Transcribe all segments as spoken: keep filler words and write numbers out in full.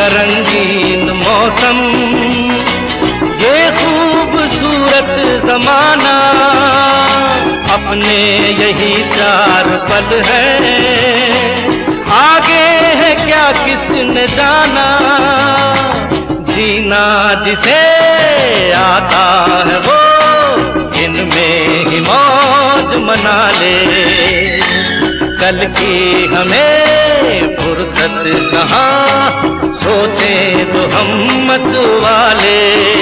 रंगीन मौसम, ये खूबसूरत जमाना, अपने यही चार पल है, आगे है क्या किसने जाना, जीना जिसे आता है वो इनमें ही मौज मना ले, कल की हमें फुर्सत कहाँ, सोचें तो हम मत वाले,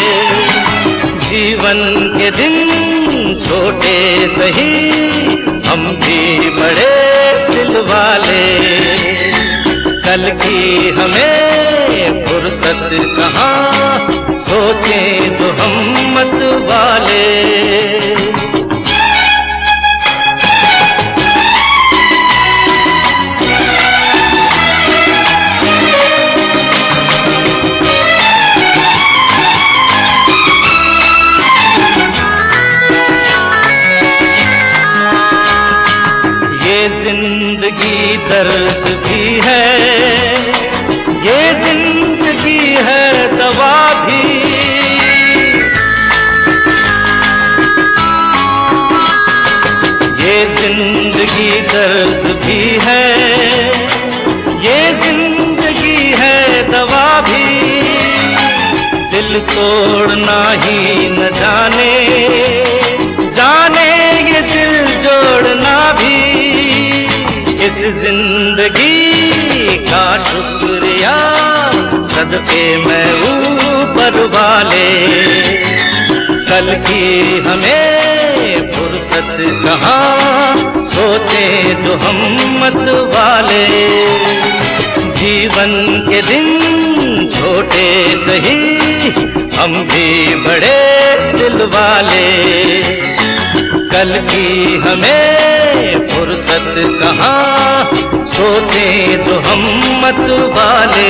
जीवन के दिन छोटे सही, हम भी बड़े दिल वाले, कल की हमें फुर्सत कहाँ, सोचें तो हम मत वाले। जिंदगी दर्द भी है, ये जिंदगी है दवा भी, ये जिंदगी दर्द भी है, ये जिंदगी है दवा भी, दिल तोड़ना ही न जाने, जाने ये दिल जोड़ना भी, इस जिंदगी का शुक्रिया सदके मैं ऊपर वाले, कल की हमें फुर्सत कहाँ, सोचे जो हम मत वाले, जीवन के दिन छोटे सही, हम भी बड़े दिल वाले, कल की हमें फुर्सत कहाँ, सोचें तो हम मत वाले।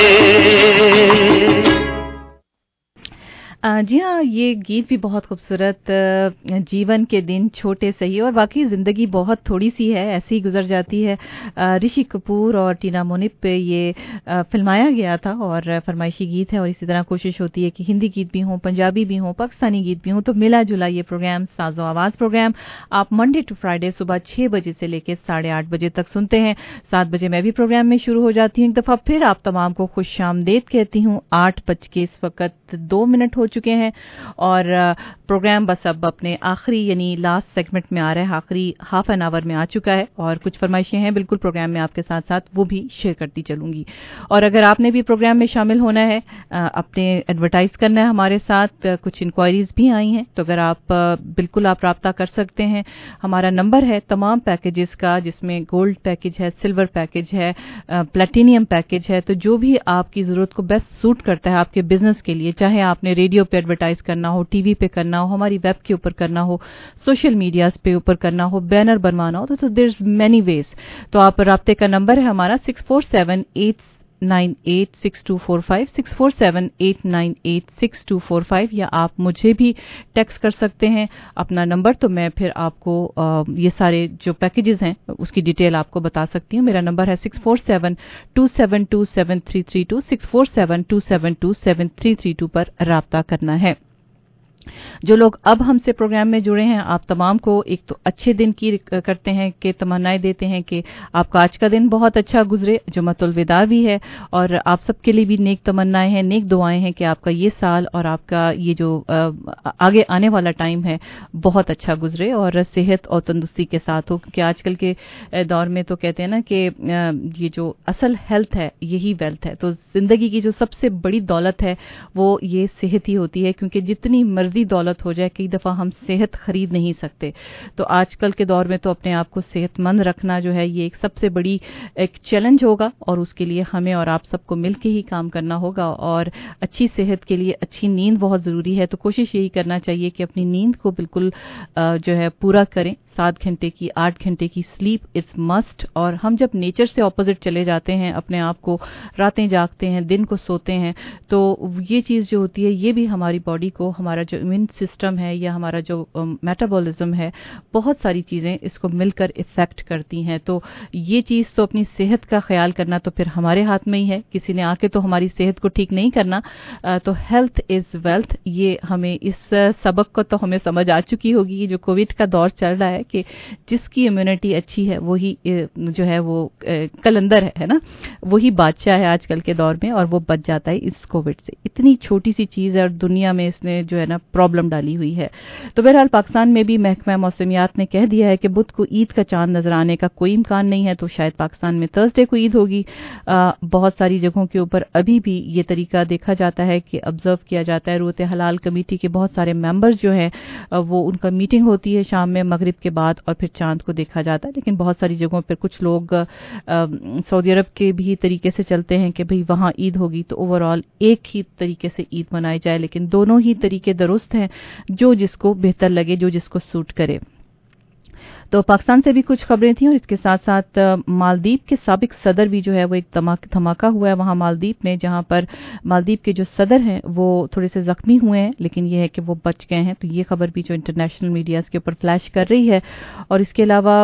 जी हाँ, ये गीत भी बहुत खूबसूरत, जीवन के दिन छोटे सही, और वाकई ज़िंदगी बहुत थोड़ी सी है, ऐसी ही गुजर जाती है। ऋषि कपूर और टीना मुनिप पे ये फिल्माया गया था और फरमाइशी गीत है, और इसी तरह कोशिश होती है कि हिंदी गीत भी हों, पंजाबी भी हों, पाकिस्तानी गीत भी हों, तो मिला जुला ये प्रोग्राम साजो आवाज़ प्रोग्राम आप मंडे टू फ्राइडे सुबह छः बजे से लेकर साढ़े आठ बजे तक सुनते हैं। सात बजे मैं भी प्रोग्राम में शुरू हो जाती हूँ। एक दफ़ा फिर आप तमाम को खुश आमदेद कहती हूँ। आठ बज के इस वक्त दो मिनट हो चुके हैं और प्रोग्राम बस अब अपने आखिरी यानी लास्ट सेगमेंट में आ रहा है, आखिरी हाफ एन आवर में आ चुका है, और कुछ फरमाइशें हैं बिल्कुल प्रोग्राम में आपके साथ साथ, वो भी शेयर करती चलूंगी। और अगर आपने भी प्रोग्राम में शामिल होना है, अपने एडवर्टाइज करना है हमारे साथ, कुछ इंक्वायरीज भी आई हैं, तो अगर आप बिल्कुल आप राब्ता कर सकते हैं। हमारा नंबर है तमाम पैकेजेस का, जिसमें गोल्ड पैकेज है, सिल्वर पैकेज है, प्लेटिनियम पैकेज है, तो जो भी आपकी ज़रूरत को बेस्ट सूट करता है आपके बिजनेस के लिए, चाहे आपने रेडियो पे एडवर्टाइज करना हो, टीवी पे करना हो, हमारी वेब के ऊपर करना हो, सोशल मीडियाज पे ऊपर करना हो, बैनर बनवाना हो, तो देयर इज मेनी वेज। तो आप राब्ते का नंबर है हमारा six four seven eight nine eight six two four five, six four seven eight nine eight six two four five, या आप मुझे भी टेक्स्ट कर सकते हैं अपना नंबर, तो मैं फिर आपको आ, ये सारे जो पैकेजेस हैं उसकी डिटेल आपको बता सकती हूँ। मेरा नंबर है six four seven two seven two seven three three two, six four seven two seven two seven three three two पर राब्ता करना है। जो लोग अब हमसे प्रोग्राम में जुड़े हैं, आप तमाम को एक तो अच्छे दिन की करते हैं कि तमन्नाएं देते हैं कि आपका आज का दिन बहुत अच्छा गुजरे, जुमातुल विदा भी है, और आप सबके लिए भी नेक तमन्नाएं हैं, नेक दुआएं हैं कि आपका ये साल और आपका ये जो आगे आने वाला टाइम है बहुत अच्छा गुजरे और सेहत और तंदुरुस्ती के साथ हो, क्योंकि आजकल के दौर में तो कहते हैं ना कि ये जो असल हेल्थ है यही वेल्थ है। तो जिंदगी की जो सबसे बड़ी दौलत है वो ये सेहत ही होती है, क्योंकि जितनी मर्जी दौलत हो जाए कई दफा हम सेहत खरीद नहीं सकते। तो आजकल के दौर में तो अपने आप को सेहतमंद रखना जो है ये एक सबसे बड़ी एक चैलेंज होगा, और उसके लिए हमें और आप सबको मिलकर ही काम करना होगा। और अच्छी सेहत के लिए अच्छी नींद बहुत जरूरी है, तो कोशिश यही करना चाहिए कि अपनी नींद को बिल्कुल जो है पूरा करें, सात घंटे की, आठ घंटे की स्लीप इट्स मस्ट। और हम जब नेचर से ऑपोजिट चले जाते हैं, अपने आप को रातें जागते हैं, दिन को सोते हैं, तो ये चीज़ जो होती है ये भी हमारी बॉडी को, हमारा जो इम्यून सिस्टम है या हमारा जो मेटाबॉलिज्म है, बहुत सारी चीज़ें इसको मिलकर इफेक्ट करती हैं। तो ये चीज़ तो अपनी सेहत का ख्याल करना तो फिर हमारे हाथ में ही है, किसी ने आके तो हमारी सेहत को ठीक नहीं करना। तो हेल्थ इज़ वेल्थ, ये हमें इस सबक को तो हमें समझ आ चुकी होगी। ये जो कोविड का दौर चल रहा है कि जिसकी इम्यूनिटी अच्छी है वही जो है वो कलंदर है, है ना, वही बादशाह है आजकल के दौर में, और वो बच जाता है इस कोविड से। इतनी छोटी सी चीज़ है और दुनिया में इसने जो है ना प्रॉब्लम डाली हुई है। तो बहरहाल पाकिस्तान में भी महकमा मौसमियात ने कह दिया है कि बुध को ईद का चांद नजर आने का कोई इम्कान नहीं है, तो शायद पाकिस्तान में थर्सडे को ईद होगी। आ, बहुत सारी जगहों के ऊपर अभी भी ये तरीका देखा जाता है कि ऑब्जर्व किया जाता है। रूयत हलाल कमेटी के बहुत सारे मेंबर्स जो हैं वो, उनका मीटिंग होती है शाम में मगरिब के बाद, और फिर चांद को देखा जाता है। लेकिन बहुत सारी जगहों पर कुछ लोग सऊदी अरब के भी तरीके से चलते हैं कि भाई वहाँ ईद होगी तो ओवरऑल एक ही तरीके से ईद मनाई जाए। लेकिन दोनों ही तरीके दुरुस्त हैं, जो जिसको बेहतर लगे, जो जिसको सूट करे। तो पाकिस्तान से भी कुछ खबरें थी, और इसके साथ साथ मालदीव के साबिक सदर भी जो है वो एक धमाका हुआ है वहाँ मालदीव में, जहाँ पर मालदीव के जो सदर हैं वो थोड़े से जख्मी हुए हैं, लेकिन ये है कि वो बच गए हैं। तो ये खबर भी जो इंटरनेशनल मीडिया के ऊपर फ्लैश कर रही है। और इसके अलावा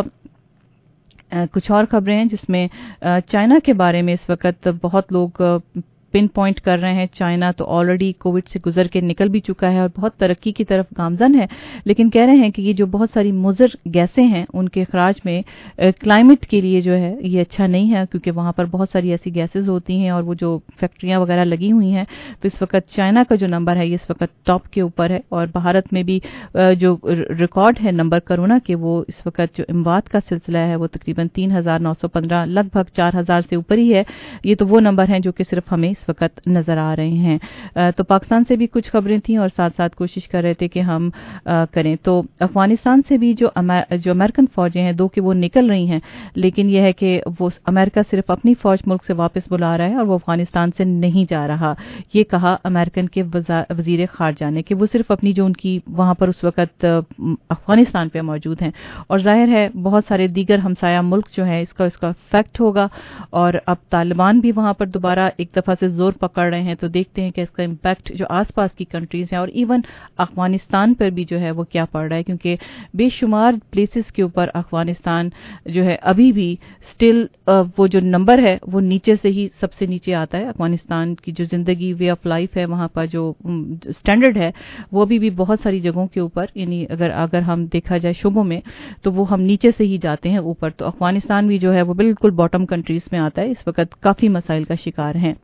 कुछ और खबरें हैं जिसमें चाइना के बारे में इस वक्त बहुत लोग पिन पॉइंट कर रहे हैं। चाइना तो ऑलरेडी कोविड से गुजर के निकल भी चुका है और बहुत तरक्की की तरफ गामजन है, लेकिन कह रहे हैं कि ये जो बहुत सारी मुज़र गैसें हैं उनके अखराज में क्लाइमेट के लिए जो है ये अच्छा नहीं है, क्योंकि वहाँ पर बहुत सारी ऐसी गैसेज होती हैं और वो जो फैक्ट्रियाँ वगैरह लगी हुई हैं। तो इस वक्त चाइना का जो नंबर है ये इस वक्त टॉप के ऊपर है, और भारत में भी जो रिकॉर्ड है नंबर कोरोना के, वो इस वक्त जो इमवात का सिलसिला है वो तकरीबन तीन हजार नौ सौ पंद्रह, लगभग चार हजार से ऊपर ही है। ये तो वो नंबर हैं जो कि सिर्फ हमें इस वक्त नजर आ रहे हैं। तो पाकिस्तान से भी कुछ खबरें थी और साथ साथ कोशिश कर रहे थे कि हम करें। तो अफगानिस्तान से भी जो अमेर, जो अमेरिकन फौजें हैं दो कि वो निकल रही हैं, लेकिन यह है कि वो अमेरिका सिर्फ अपनी फौज मुल्क से वापस बुला रहा है और वो अफगानिस्तान से नहीं जा रहा। ये कहा अमेरिकन के वजीर खारजा ने कि वो सिर्फ अपनी जो उनकी वहां पर उस वक्त अफगानिस्तान पे मौजूद हैं, और जाहिर है बहुत सारे दीगर हमसाया मुल्क जो है इसका इसका इफेक्ट होगा। और अब तालिबान भी वहां पर दोबारा एक दफा से जोर पकड़ रहे हैं, तो देखते हैं कि इसका इम्पैक्ट जो आसपास की कंट्रीज हैं और इवन अफगानिस्तान पर भी जो है वो क्या पड़ रहा है, क्योंकि बेशुमार प्लेसेस के ऊपर अफगानिस्तान जो है अभी भी स्टिल वो जो नंबर है वो नीचे से ही सबसे नीचे आता है। अफगानिस्तान की जो जिंदगी, वे ऑफ लाइफ है, वहां पर जो स्टैंडर्ड है वो अभी भी बहुत सारी जगहों के ऊपर, यानी अगर अगर हम देखा जाए शुबों में तो वो हम नीचे से ही जाते हैं ऊपर। तो अफगानिस्तान भी जो है वो बिल्कुल बॉटम कंट्रीज में आता है, इस वक्त काफी मसाइल का शिकार हैं।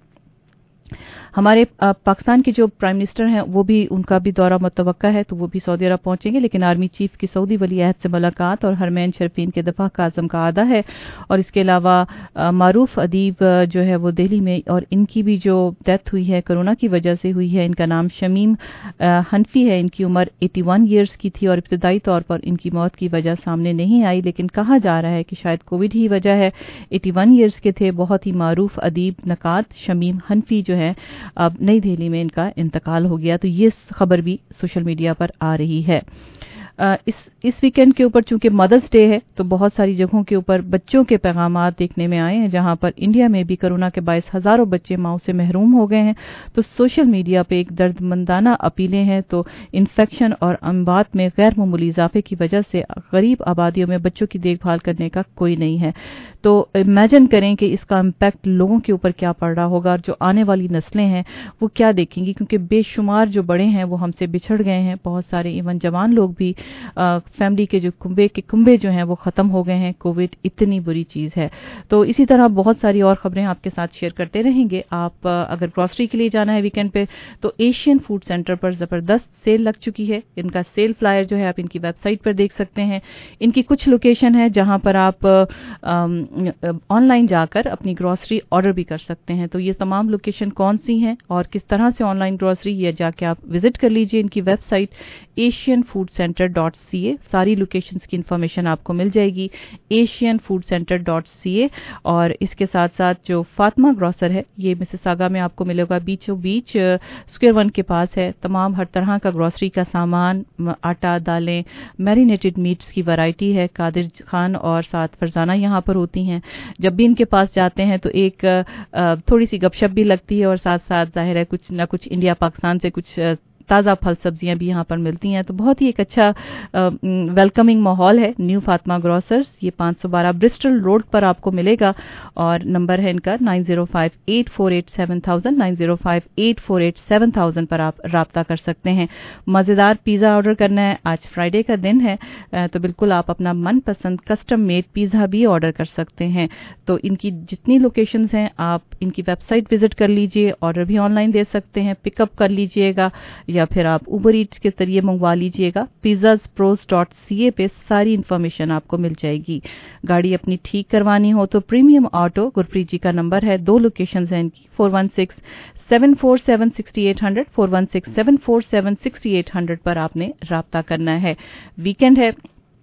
हमारे पाकिस्तान के जो प्राइम मिनिस्टर हैं वो भी, उनका भी दौरा मुतवक्का है, तो वो भी सऊदी अरब पहुंचेंगे। लेकिन आर्मी चीफ की सऊदी वली अहद से मुलाकात और हरमैन शरीफीन के दफा का आज़म का आदा है। और इसके अलावा मारूफ अदीब जो है वो दिल्ली में, और इनकी भी जो डेथ हुई है कोरोना की वजह से हुई है, इनका नाम शमीम हनफी है। इनकी उम्र इक्यासी ईयर्स की थी और इब्तदाई तौर पर इनकी मौत की वजह सामने नहीं आई, लेकिन कहा जा रहा है कि शायद कोविड ही वजह है। इक्यासी ईयर्स के थे, बहुत ही मारूफ अदीब नकाद शमीम हनफी जो है अब नई दिल्ली में इनका इंतकाल हो गया। तो ये खबर भी सोशल मीडिया पर आ रही है। इस इस वीकेंड के ऊपर चूंकि मदर्स डे है तो बहुत सारी जगहों के ऊपर बच्चों के पैगामात देखने में आए हैं, जहां पर इंडिया में भी कोरोना के बायस हजारों बच्चे माओ से महरूम हो गए हैं। तो सोशल मीडिया पे एक दर्दमंदाना अपीलें हैं। तो इन्फेक्शन और अमवात में गैर मामूली इजाफे की वजह से गरीब आबादियों में बच्चों की देखभाल करने का कोई नहीं है। तो इमेजिन करें कि इसका इम्पैक्ट लोगों के ऊपर क्या पड़ रहा होगा, और जो आने वाली नस्लें हैं वो क्या देखेंगी, क्योंकि बेशुमार जो बड़े हैं वो हमसे बिछड़ गए हैं। बहुत सारे इवन जवान लोग भी, फैमिली के जो कुंबे के कुंबे जो हैं वो खत्म हो गए हैं। कोविड इतनी बुरी चीज है। तो इसी तरह बहुत सारी और खबरें आपके साथ शेयर करते रहेंगे। आप अगर ग्रोसरी के लिए जाना है वीकेंड पे तो एशियन फूड सेंटर पर जबरदस्त सेल लग चुकी है। इनका सेल फ्लायर जो है आप इनकी वेबसाइट पर देख सकते हैं। इनकी कुछ लोकेशन है जहां पर आप ऑनलाइन जाकर अपनी ग्रोसरी ऑर्डर भी कर सकते हैं। तो ये तमाम लोकेशन कौन सी हैं और किस तरह से ऑनलाइन ग्रोसरी, ये जाके आप विजिट कर लीजिए इनकी website Asian food centre dot C A. ساری لوکیشنز کی انفارمیشن آپ کو مل جائے گی Asian food centre dot C A. اور اس کے ساتھ ساتھ جو فاطمہ گروسر ہے یہ مسیساگا میں آپ کو ملے گا, بیچوں بیچ اسکوئر ون کے پاس ہے. تمام ہر طرح کا گروسری کا سامان, آٹا, دالیں, میرینیٹڈ میٹس کی ورائٹی ہے. قادر خان اور ساتھ فرزانہ یہاں پر ہوتی ہیں. جب بھی ان کے پاس جاتے ہیں تو ایک تھوڑی سی گپ شپ بھی لگتی ہے اور ساتھ ساتھ ظاہر ہے کچھ نہ کچھ انڈیا پاکستان سے کچھ تازہ پھل سبزیاں بھی یہاں پر ملتی ہیں. تو بہت ہی ایک اچھا ویلکمنگ ماحول ہے نیو فاطمہ گروسرز. یہ پانچ سو بارہ برسٹل روڈ پر آپ کو ملے گا اور نمبر ہے ان کا nine zero five eight four eight seven thousand nine zero five eight four eight seven thousand پر آپ رابطہ کر سکتے ہیں. مزیدار پیزا آرڈر کرنا ہے, آج فرائیڈے کا دن ہے تو بالکل آپ اپنا من پسند کسٹم میڈ پیزا بھی آرڈر کر سکتے ہیں. تو ان کی جتنی لوکیشنز ہیں آپ ان کی ویب سائٹ وزٹ کر لیجئے, آرڈر بھی آن لائن دے سکتے ہیں, پک اپ کر لیجئے گا یا پھر آپ اوبر ایٹس کے ذریعے منگوا لیجئے گا. Pizzas pros dot C A پہ ساری انفارمیشن آپ کو مل جائے گی. گاڑی اپنی ٹھیک کروانی ہو تو پریمیم آٹو, گرپریت جی کا نمبر ہے, دو لوکیشنز ہیں ان کی, four one six seven four seven sixty eight hundred four one six seven four seven sixty eight hundred پر آپ نے رابطہ کرنا ہے. ویکینڈ ہے,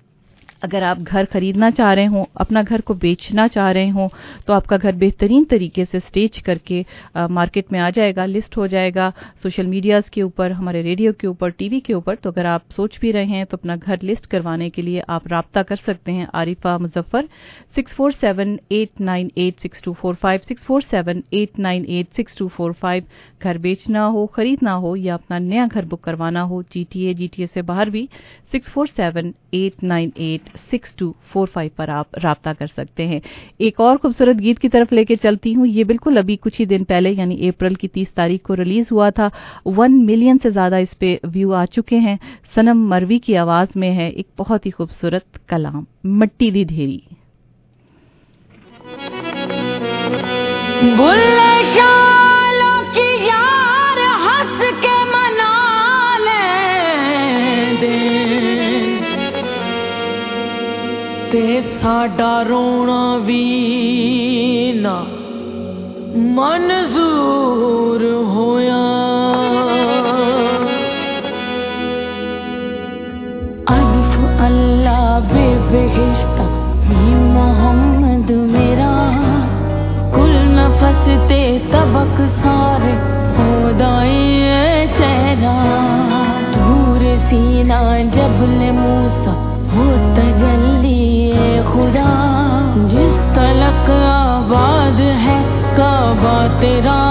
اگر آپ گھر خریدنا چاہ رہے ہوں, اپنا گھر کو بیچنا چاہ رہے ہوں تو آپ کا گھر بہترین طریقے سے سٹیج کر کے مارکیٹ میں آ جائے گا, لسٹ ہو جائے گا سوشل میڈیاز کے اوپر, ہمارے ریڈیو کے اوپر, ٹی وی کے اوپر. تو اگر آپ سوچ بھی رہے ہیں تو اپنا گھر لسٹ کروانے کے لیے آپ رابطہ کر سکتے ہیں Arifa Muzaffar six four seven eight nine eight six two four five six four seven eight nine eight six two four five. گھر بیچنا ہو, خریدنا ہو یا اپنا نیا گھر بک کروانا ہو جی T A G T A سے باہر بھی six four seven eight nine eight six two four five پر آپ رابطہ کر سکتے ہیں. ایک اور خوبصورت گیت کی طرف لے کے چلتی ہوں. یہ بالکل ابھی کچھ ہی دن پہلے یعنی اپریل کی تیس تاریخ کو ریلیز ہوا تھا. ون ملین سے زیادہ اس پہ ویو آ چکے ہیں. سنم مروی کی آواز میں ہے ایک بہت ہی خوبصورت کلام, مٹی دی ڈھیری. تے ساڈا رونا وی نہ منظور ہویا, الف اللہ بے بہشت ہی محمد میرا, کل نفس تے طبق سارے خدائی چہرہ, دور سینہ جبل موسیٰ ہو تجلی خدا, جس تلک آباد ہے کعبہ تیرا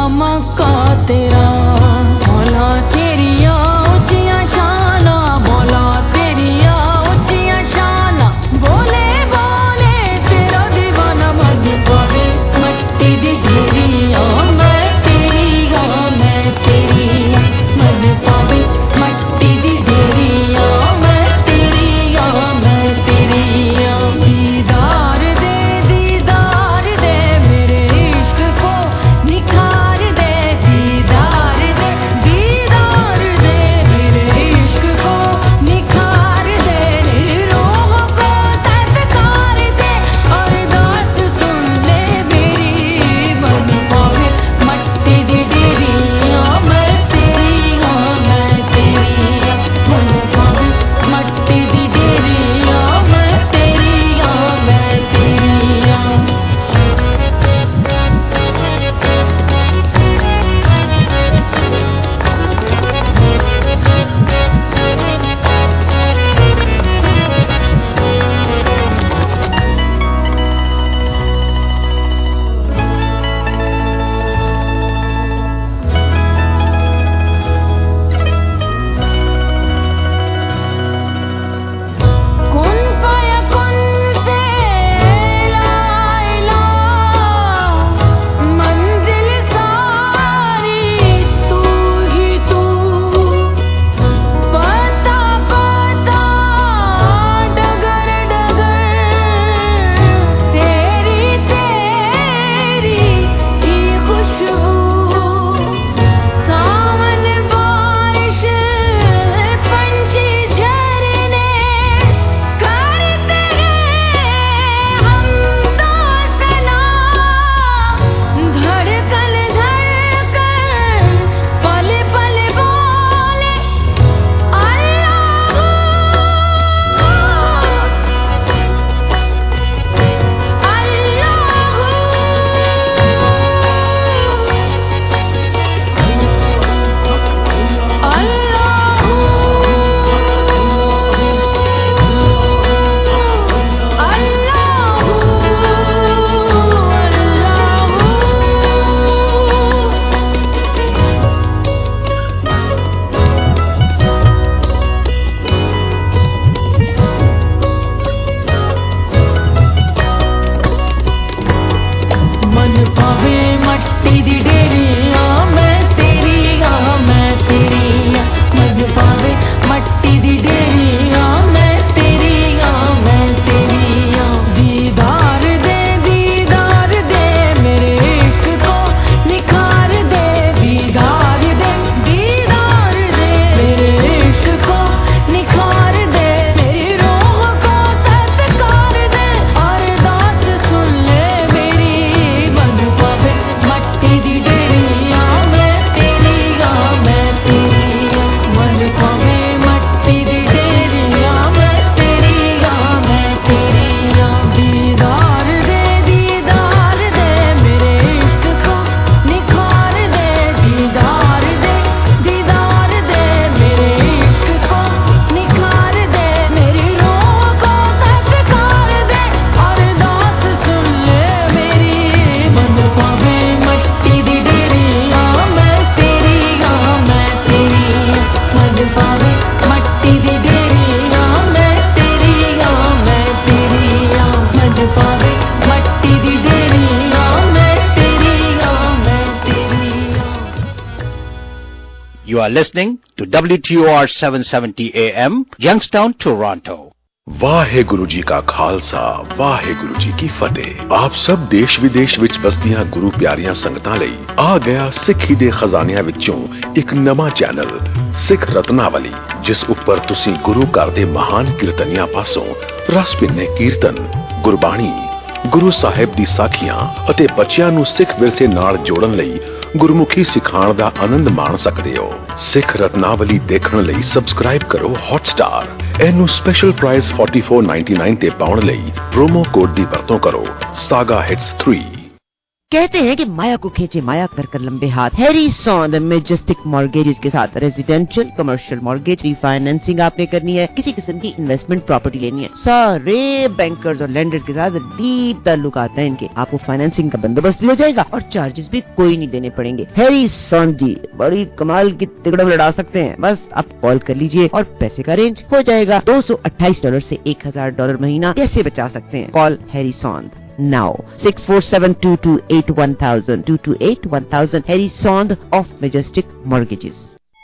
You are listening to W T O R seven seventy A M, Youngstown, Toronto. Waheguru ji ਕਾ ਖਾਲਸਾ ਵਾਹਿਗੁਰੂ ਜੀ ਕੀ ਫਤਿਹ। ਆਪ ਸਭ ਦੇਸ਼ ਵਿਦੇਸ਼ ਵਿੱਚ ਬਸਦੀਆਂ ਗੁਰੂ ਪਿਆਰੀਆਂ ਸੰਗਤਾਂ ਲਈ ਆ ਗਿਆ ਸਿੱਖੀ ਦੇ ਖਜ਼ਾਨਿਆਂ ਵਿੱਚੋਂ ਇੱਕ ਨਵਾਂ ਚੈਨਲ ਸਿੱਖ ਰਤਨਾਵਲੀ, ਜਿਸ ਉੱਪਰ ਤੁਸੀਂ ਗੁਰੂ ਘਰ ਦੇ ਮਹਾਨ ਕੀਰਤਨੀਆਂ ਪਾਸੋਂ ਰਸ ਭਿੰਨੇ ਕੀਰਤਨ, ਗੁਰਬਾਣੀ, ਗੁਰੂ ਸਾਹਿਬ ਦੀ ਸਾਖੀਆਂ ਅਤੇ ਬੱਚਿਆਂ ਨੂੰ ਸਿੱਖ ਵਿਰਸੇ ਨਾਲ ਜੋੜਨ ਲਈ ਗੁਰਮੁਖੀ ਸਿਖਾਉਣ ਦਾ ਆਨੰਦ ਮਾਣ ਸਕਦੇ ਹੋ। ਸਿੱਖ ਰਤਨਾਵਲੀ ਦੇਖਣ ਲਈ ਸਬਸਕ੍ਰਾਈਬ ਕਰੋ ਹੌਟਸਟਾਰ। ਇਹਨੂੰ ਸਪੈਸ਼ਲ ਪ੍ਰਾਈਸ forty-four ninety-nine ਤੇ ਪਾਉਣ ਲਈ ਪ੍ਰੋਮੋ ਕੋਡ ਦੀ ਵਰਤੋਂ ਕਰੋ ਸਾਗਾ हिट्स three। कहते हैं कि माया को खींचे माया कर कर लंबे हाथ। हैरी सॉन्द मैजेस्टिक मॉर्गेजेस के साथ रेजिडेंशियल कमर्शियल मॉर्गेज रीफाइनेंसिंग आपने करनी है, किसी किस्म की इन्वेस्टमेंट प्रॉपर्टी लेनी है, सारे बैंकर्स और लैंडर्स के साथ डीप ताल्लुकात हैं इनके। आपको फाइनेंसिंग का बंदोबस्त भी हो जाएगा और चार्जेस भी कोई नहीं देने पड़ेंगे। हैरी सॉन्द जी बड़ी कमाल की तिकड़म लड़ा सकते हैं। बस आप कॉल कर लीजिए और पैसे का अरेंज हो जाएगा। दो सौ अट्ठाईस डॉलर से एक हजार डॉलर महीना कैसे बचा सकते हैं? Call Harry Sond now six four seven two two eight one thousand two two eight one thousand Harry Sond of Majestic Mortgages।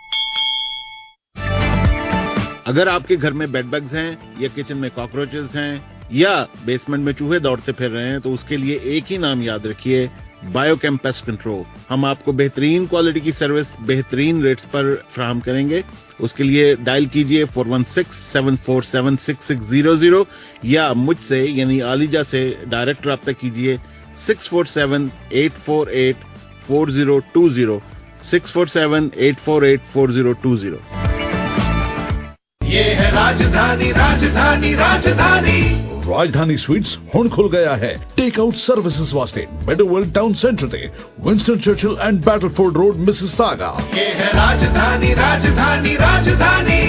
अगर आपके घर में बेड बग्स हैं या किचन में कॉकरोचेस हैं या बेसमेंट में चूहे दौड़ते फिर रहे हैं तो उसके लिए एक ही नाम याद रखिए, बायोकेम पेस्ट कंट्रोल। हम आपको बेहतरीन क्वालिटी की सर्विस बेहतरीन रेट्स पर फराहम करेंगे। उसके लिए डायल कीजिए four one six seven four seven six six zero zero या मुझसे यानी आलिजा से डायरेक्ट रब्ता कीजिए six four seven eight four eight four zero two zero six four seven eight four eight four zero two zero। ये है राजधानी राजधानी राजधानी राजधानी स्वीट्स हुण खुल गया है टेक आउट सर्विसेज वास्ते मेडोवेल टाउन सेंटर ते Winston Churchill and Battleford road Mississauga. ये है राजधानी राजधानी राजधानी।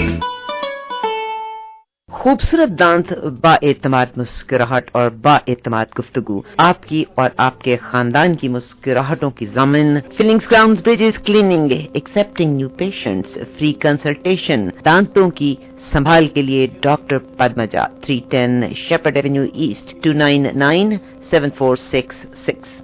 खूबसूरत दांत, बाएतमाद मुस्कुराहट और बाएतमाद गुफ्तगू, आपकी और आपके खानदान की मुस्कुराहटों की ज़मीन। Fillings, crowns, bridges, cleaning, accepting new patients, free consultation, दांतों की संभाल के लिए doctor Padmaja, three ten Sheppard avenue east two nine nine seven four six six।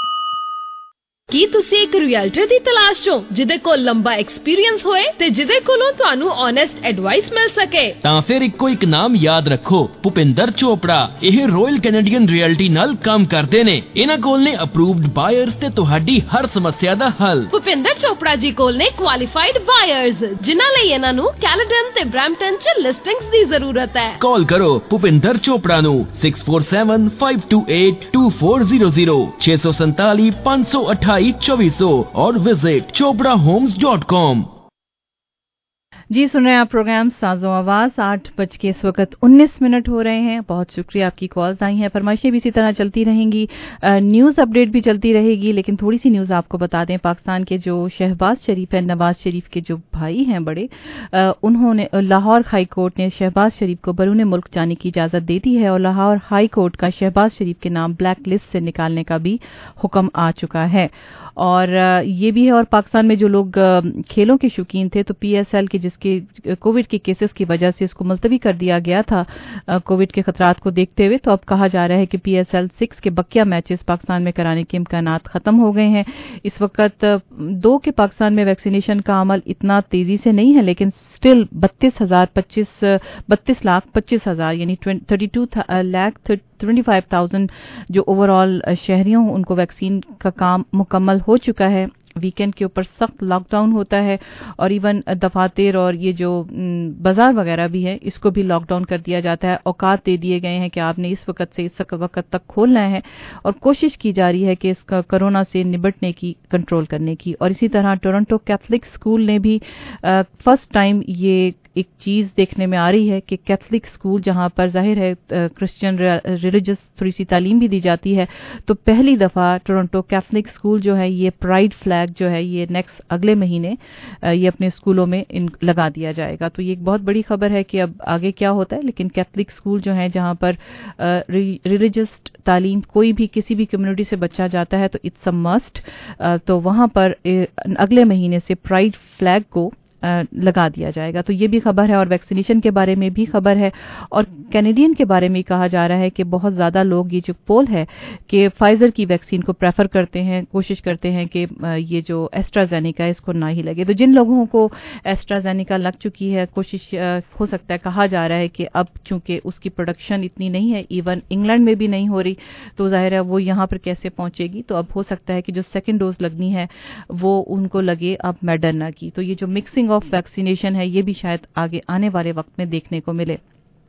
ਕੀ ਤੁਸੀਂ ਇੱਕ ਰਿਐਲਟਰ ਦੀ ਤਲਾਸ਼ ਚੋਂ ਜਿਹਦੇ ਕੋਲ ਲੰਬਾ ਐਕਸਪੀਰੀਅੰਸ ਹੋਏ ਤੇ ਜਿਹਦੇ ਕੋਲੋਂ ਤੁਹਾਨੂੰ ਓਨੈਸਟ ਐਡਵਾਈਸ ਮਿਲ ਸਕੇ? ਤਾਂ ਫਿਰ ਇੱਕੋ ਇੱਕ ਨਾਮ ਯਾਦ ਰੱਖੋ, ਭੁਪਿੰਦਰ ਚੋਪੜਾ। ਇਹ ਰਾਇਲ ਕੈਨੇਡੀਅਨ ਰਿਐਲਟੀ ਨਾਲ ਕੰਮ ਕਰਦੇ ਨੇ। ਇਹਨਾਂ ਕੋਲ ਨੇ ਅਪਰੂਵਡ ਬਾਇਰਸ ਤੇ ਤੁਹਾਡੀ ਹਰ ਸਮੱਸਿਆ ਦਾ ਹੱਲ। ਭੁਪਿੰਦਰ ਚੋਪੜਾ ਜੀ ਕੋਲ ਨੇ ਕੁਆਲੀਫਾਈਡ ਬਾਇਰਸ ਜਿਨ੍ਹਾਂ ਲਈ ਇਹਨਾਂ ਨੂੰ ਕੈਲੇਡਨ ਤੇ ਬ੍ਰੈਂਪਟਨ ਚ ਲਿਸਟਿੰਗਸ ਦੀ ਜ਼ਰੂਰਤ ਹੈ। ਕਾਲ ਕਰੋ ਭੁਪਿੰਦਰ ਚੋਪੜਾ ਨੂੰ six four seven five two eight two four zero zero six four seven five two eight चौबीस सौ और visit Chopra homes dot com. जी सुन रहे हैं आप प्रोग्राम साजो आवाज। आठ बज के इस वक्त उन्नीस मिनट हो रहे हैं। बहुत शुक्रिया, आपकी कॉल्स आई हैं। फरमाइशें भी इसी तरह चलती रहेंगी, न्यूज़ अपडेट भी चलती रहेगी। लेकिन थोड़ी सी न्यूज़ आपको बता दें, पाकिस्तान के जो शहबाज शरीफ है, नवाज शरीफ के जो भाई हैं बड़े, आ, उन्होंने लाहौर हाई कोर्ट ने शहबाज शरीफ को बैरून मुल्क जाने की इजाज़त दे दी है और लाहौर हाई कोर्ट का शहबाज शरीफ के नाम ब्लैक लिस्ट से निकालने का भी हुक्म आ चुका है। और ये भी है, और पाकिस्तान में जो लोग खेलों के शौकीन थे तो पी एस एल के जिसके कोविड के केसेस की वजह से इसको मुलतवी कर दिया गया था कोविड के खतरात को देखते हुए, तो अब कहा जा रहा है कि पी एस एल सिक्स के बकिया मैचेस पाकिस्तान में कराने के इम्कानात ख़त्म हो गए हैं। इस वक्त दो के पाकिस्तान में वैक्सीनेशन का अमल इतना तेज़ी से नहीं है, लेकिन स्टिल बत्तीस हजार पच्चीस बत्तीस लाख पच्चीस हजार यानी thirty two lakh twenty five thousand जो ओवरऑल शहरियों उनको वैक्सीन का काम मुकम्मल हो चुका है। वीकेंड के ऊपर सख्त लॉकडाउन होता है और इवन दफातर और ये जो बाजार वगैरह भी है इसको भी लॉकडाउन कर दिया जाता है। औकात दे दिए गए हैं कि आपने इस वक्त से इस वक्त तक खोलना है और कोशिश की जा रही है कि इसका कोरोना से निपटने की, कंट्रोल करने की। और इसी तरह टोरंटो कैथलिक स्कूल ने भी फर्स्ट टाइम ये एक चीज़ देखने में आ रही है कि कैथलिक स्कूल जहां पर जाहिर है क्रिश्चियन रिलीजियस थोड़ी सी तालीम भी दी जाती है, तो पहली दफ़ा टोरंटो कैथलिक स्कूल जो है ये प्राइड फ्लैग जो है ये नेक्स्ट अगले महीने ये अपने स्कूलों में इन लगा दिया जाएगा। तो ये एक बहुत बड़ी खबर है कि अब आगे क्या होता है। लेकिन कैथलिक स्कूल जो है जहां पर रिलीजियस तालीम कोई भी किसी भी कम्युनिटी से बच्चा जाता है तो इट्स अ मस्ट, तो वहां पर अगले महीने से प्राइड फ्लैग को लगा दिया जाएगा। तो ये भी खबर है और वैक्सीनेशन के बारे में भी खबर है। और कैनेडियन के बारे में कहा जा रहा है कि बहुत ज़्यादा लोग, ये जो पोल है कि फाइजर की वैक्सीन को प्रेफर करते हैं, कोशिश करते हैं कि ये जो एस्ट्राजेनेका है इसको ना ही लगे। तो जिन लोगों को एस्ट्राजेनेका लग चुकी है, कोशिश हो सकता है, कहा जा रहा है कि अब चूंकि उसकी प्रोडक्शन इतनी नहीं है, इवन इंग्लैंड में भी नहीं हो रही, तो जाहिर है वो यहाँ पर कैसे पहुंचेगी। तो अब हो सकता है कि जो सेकेंड डोज लगनी है वो उनको लगे अब मॉडर्ना की। तो ये जो मिक्सिंग ऑफ वैक्सीनेशन है ये भी शायद आगे आने वाले वक्त में देखने को मिले।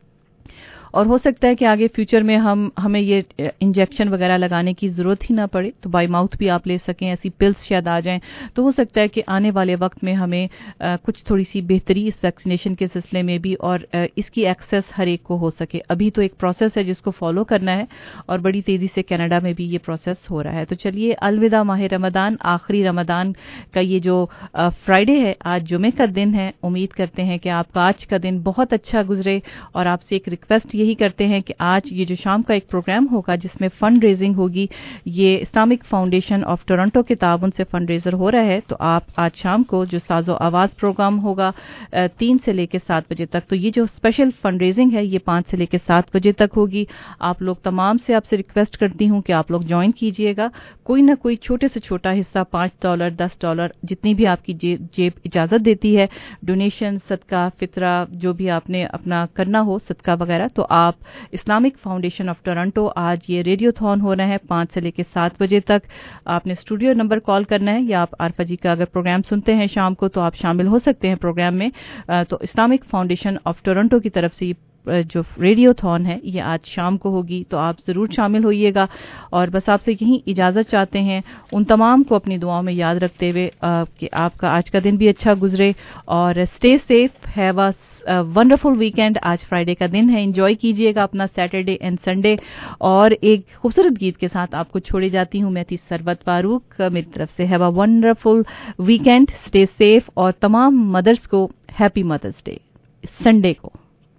और हो सकता है कि आगे फ्यूचर में हम हमें ये इंजेक्शन वगैरह लगाने की ज़रूरत ही ना पड़े, तो बाय माउथ भी आप ले सकें, ऐसी पिल्स शायद आ जाएं। तो हो सकता है कि आने वाले वक्त में हमें आ, कुछ थोड़ी सी बेहतरी इस वैक्सीनेशन के सिलसिले में भी, और आ, इसकी एक्सेस हर एक को हो सके। अभी तो एक प्रोसेस है जिसको फॉलो करना है और बड़ी तेज़ी से कनाडा में भी ये प्रोसेस हो रहा है। तो चलिए, अलविदा माह रमदान, आखिरी रमदान का ये जो फ्राइडे है, आज जुमे का दिन है। उम्मीद करते हैं कि आपका आज का दिन बहुत अच्छा गुजरे, और आपसे एक रिक्वेस्ट यही करते हैं कि आज ये जो शाम का एक प्रोग्राम होगा जिसमें फंड रेजिंग होगी, ये इस्लामिक फाउंडेशन ऑफ टोरंटो के ताउन से फंड रेजर हो रहा है। तो आप आज शाम को जो साजो आवाज़ प्रोग्राम होगा तीन से लेकर सात बजे तक, तो ये जो स्पेशल फंड रेजिंग है ये पाँच से लेकर सात बजे तक होगी। आप लोग तमाम से आपसे रिक्वेस्ट करती हूँ कि आप लोग ज्वाइन कीजिएगा। कोई ना कोई छोटे से छोटा हिस्सा, पाँच डॉलर दस डॉलर जितनी भी आपकी जे, जेब इजाज़त देती है, डोनेशन, सदका, फितरा, जो भी आपने अपना करना हो, सदका वगैरह, तो आप इस्लामिक फाउंडेशन ऑफ टोरंटो, आज ये रेडियोथॉन हो रहा है पाँच से लेकर सात बजे तक। आपने स्टूडियो नंबर कॉल करना है, या आप आरफा जी का अगर प्रोग्राम सुनते हैं शाम को तो आप शामिल हो सकते हैं प्रोग्राम में। तो इस्लामिक फाउंडेशन ऑफ टोरंटो की तरफ से जो रेडियोथॉन है ये आज शाम को होगी, तो आप ज़रूर शामिल होइएगा। और बस आपसे यही इजाज़त चाहते हैं, उन तमाम को अपनी दुआओं में याद रखते हुए कि आपका आज का दिन भी अच्छा गुजरे, और stay safe, have a wonderful weekend. आज फ्राइडे का दिन है, एंजॉय कीजिएगा अपना सैटरडे एंड संडे। और एक खूबसूरत गीत के साथ आपको छोड़े जाती हूँ, मैं थी सरवत फारूक, मेरी तरफ से have a wonderful weekend, stay safe, और तमाम मदर्स को हैप्पी मदर्स डे संडे को।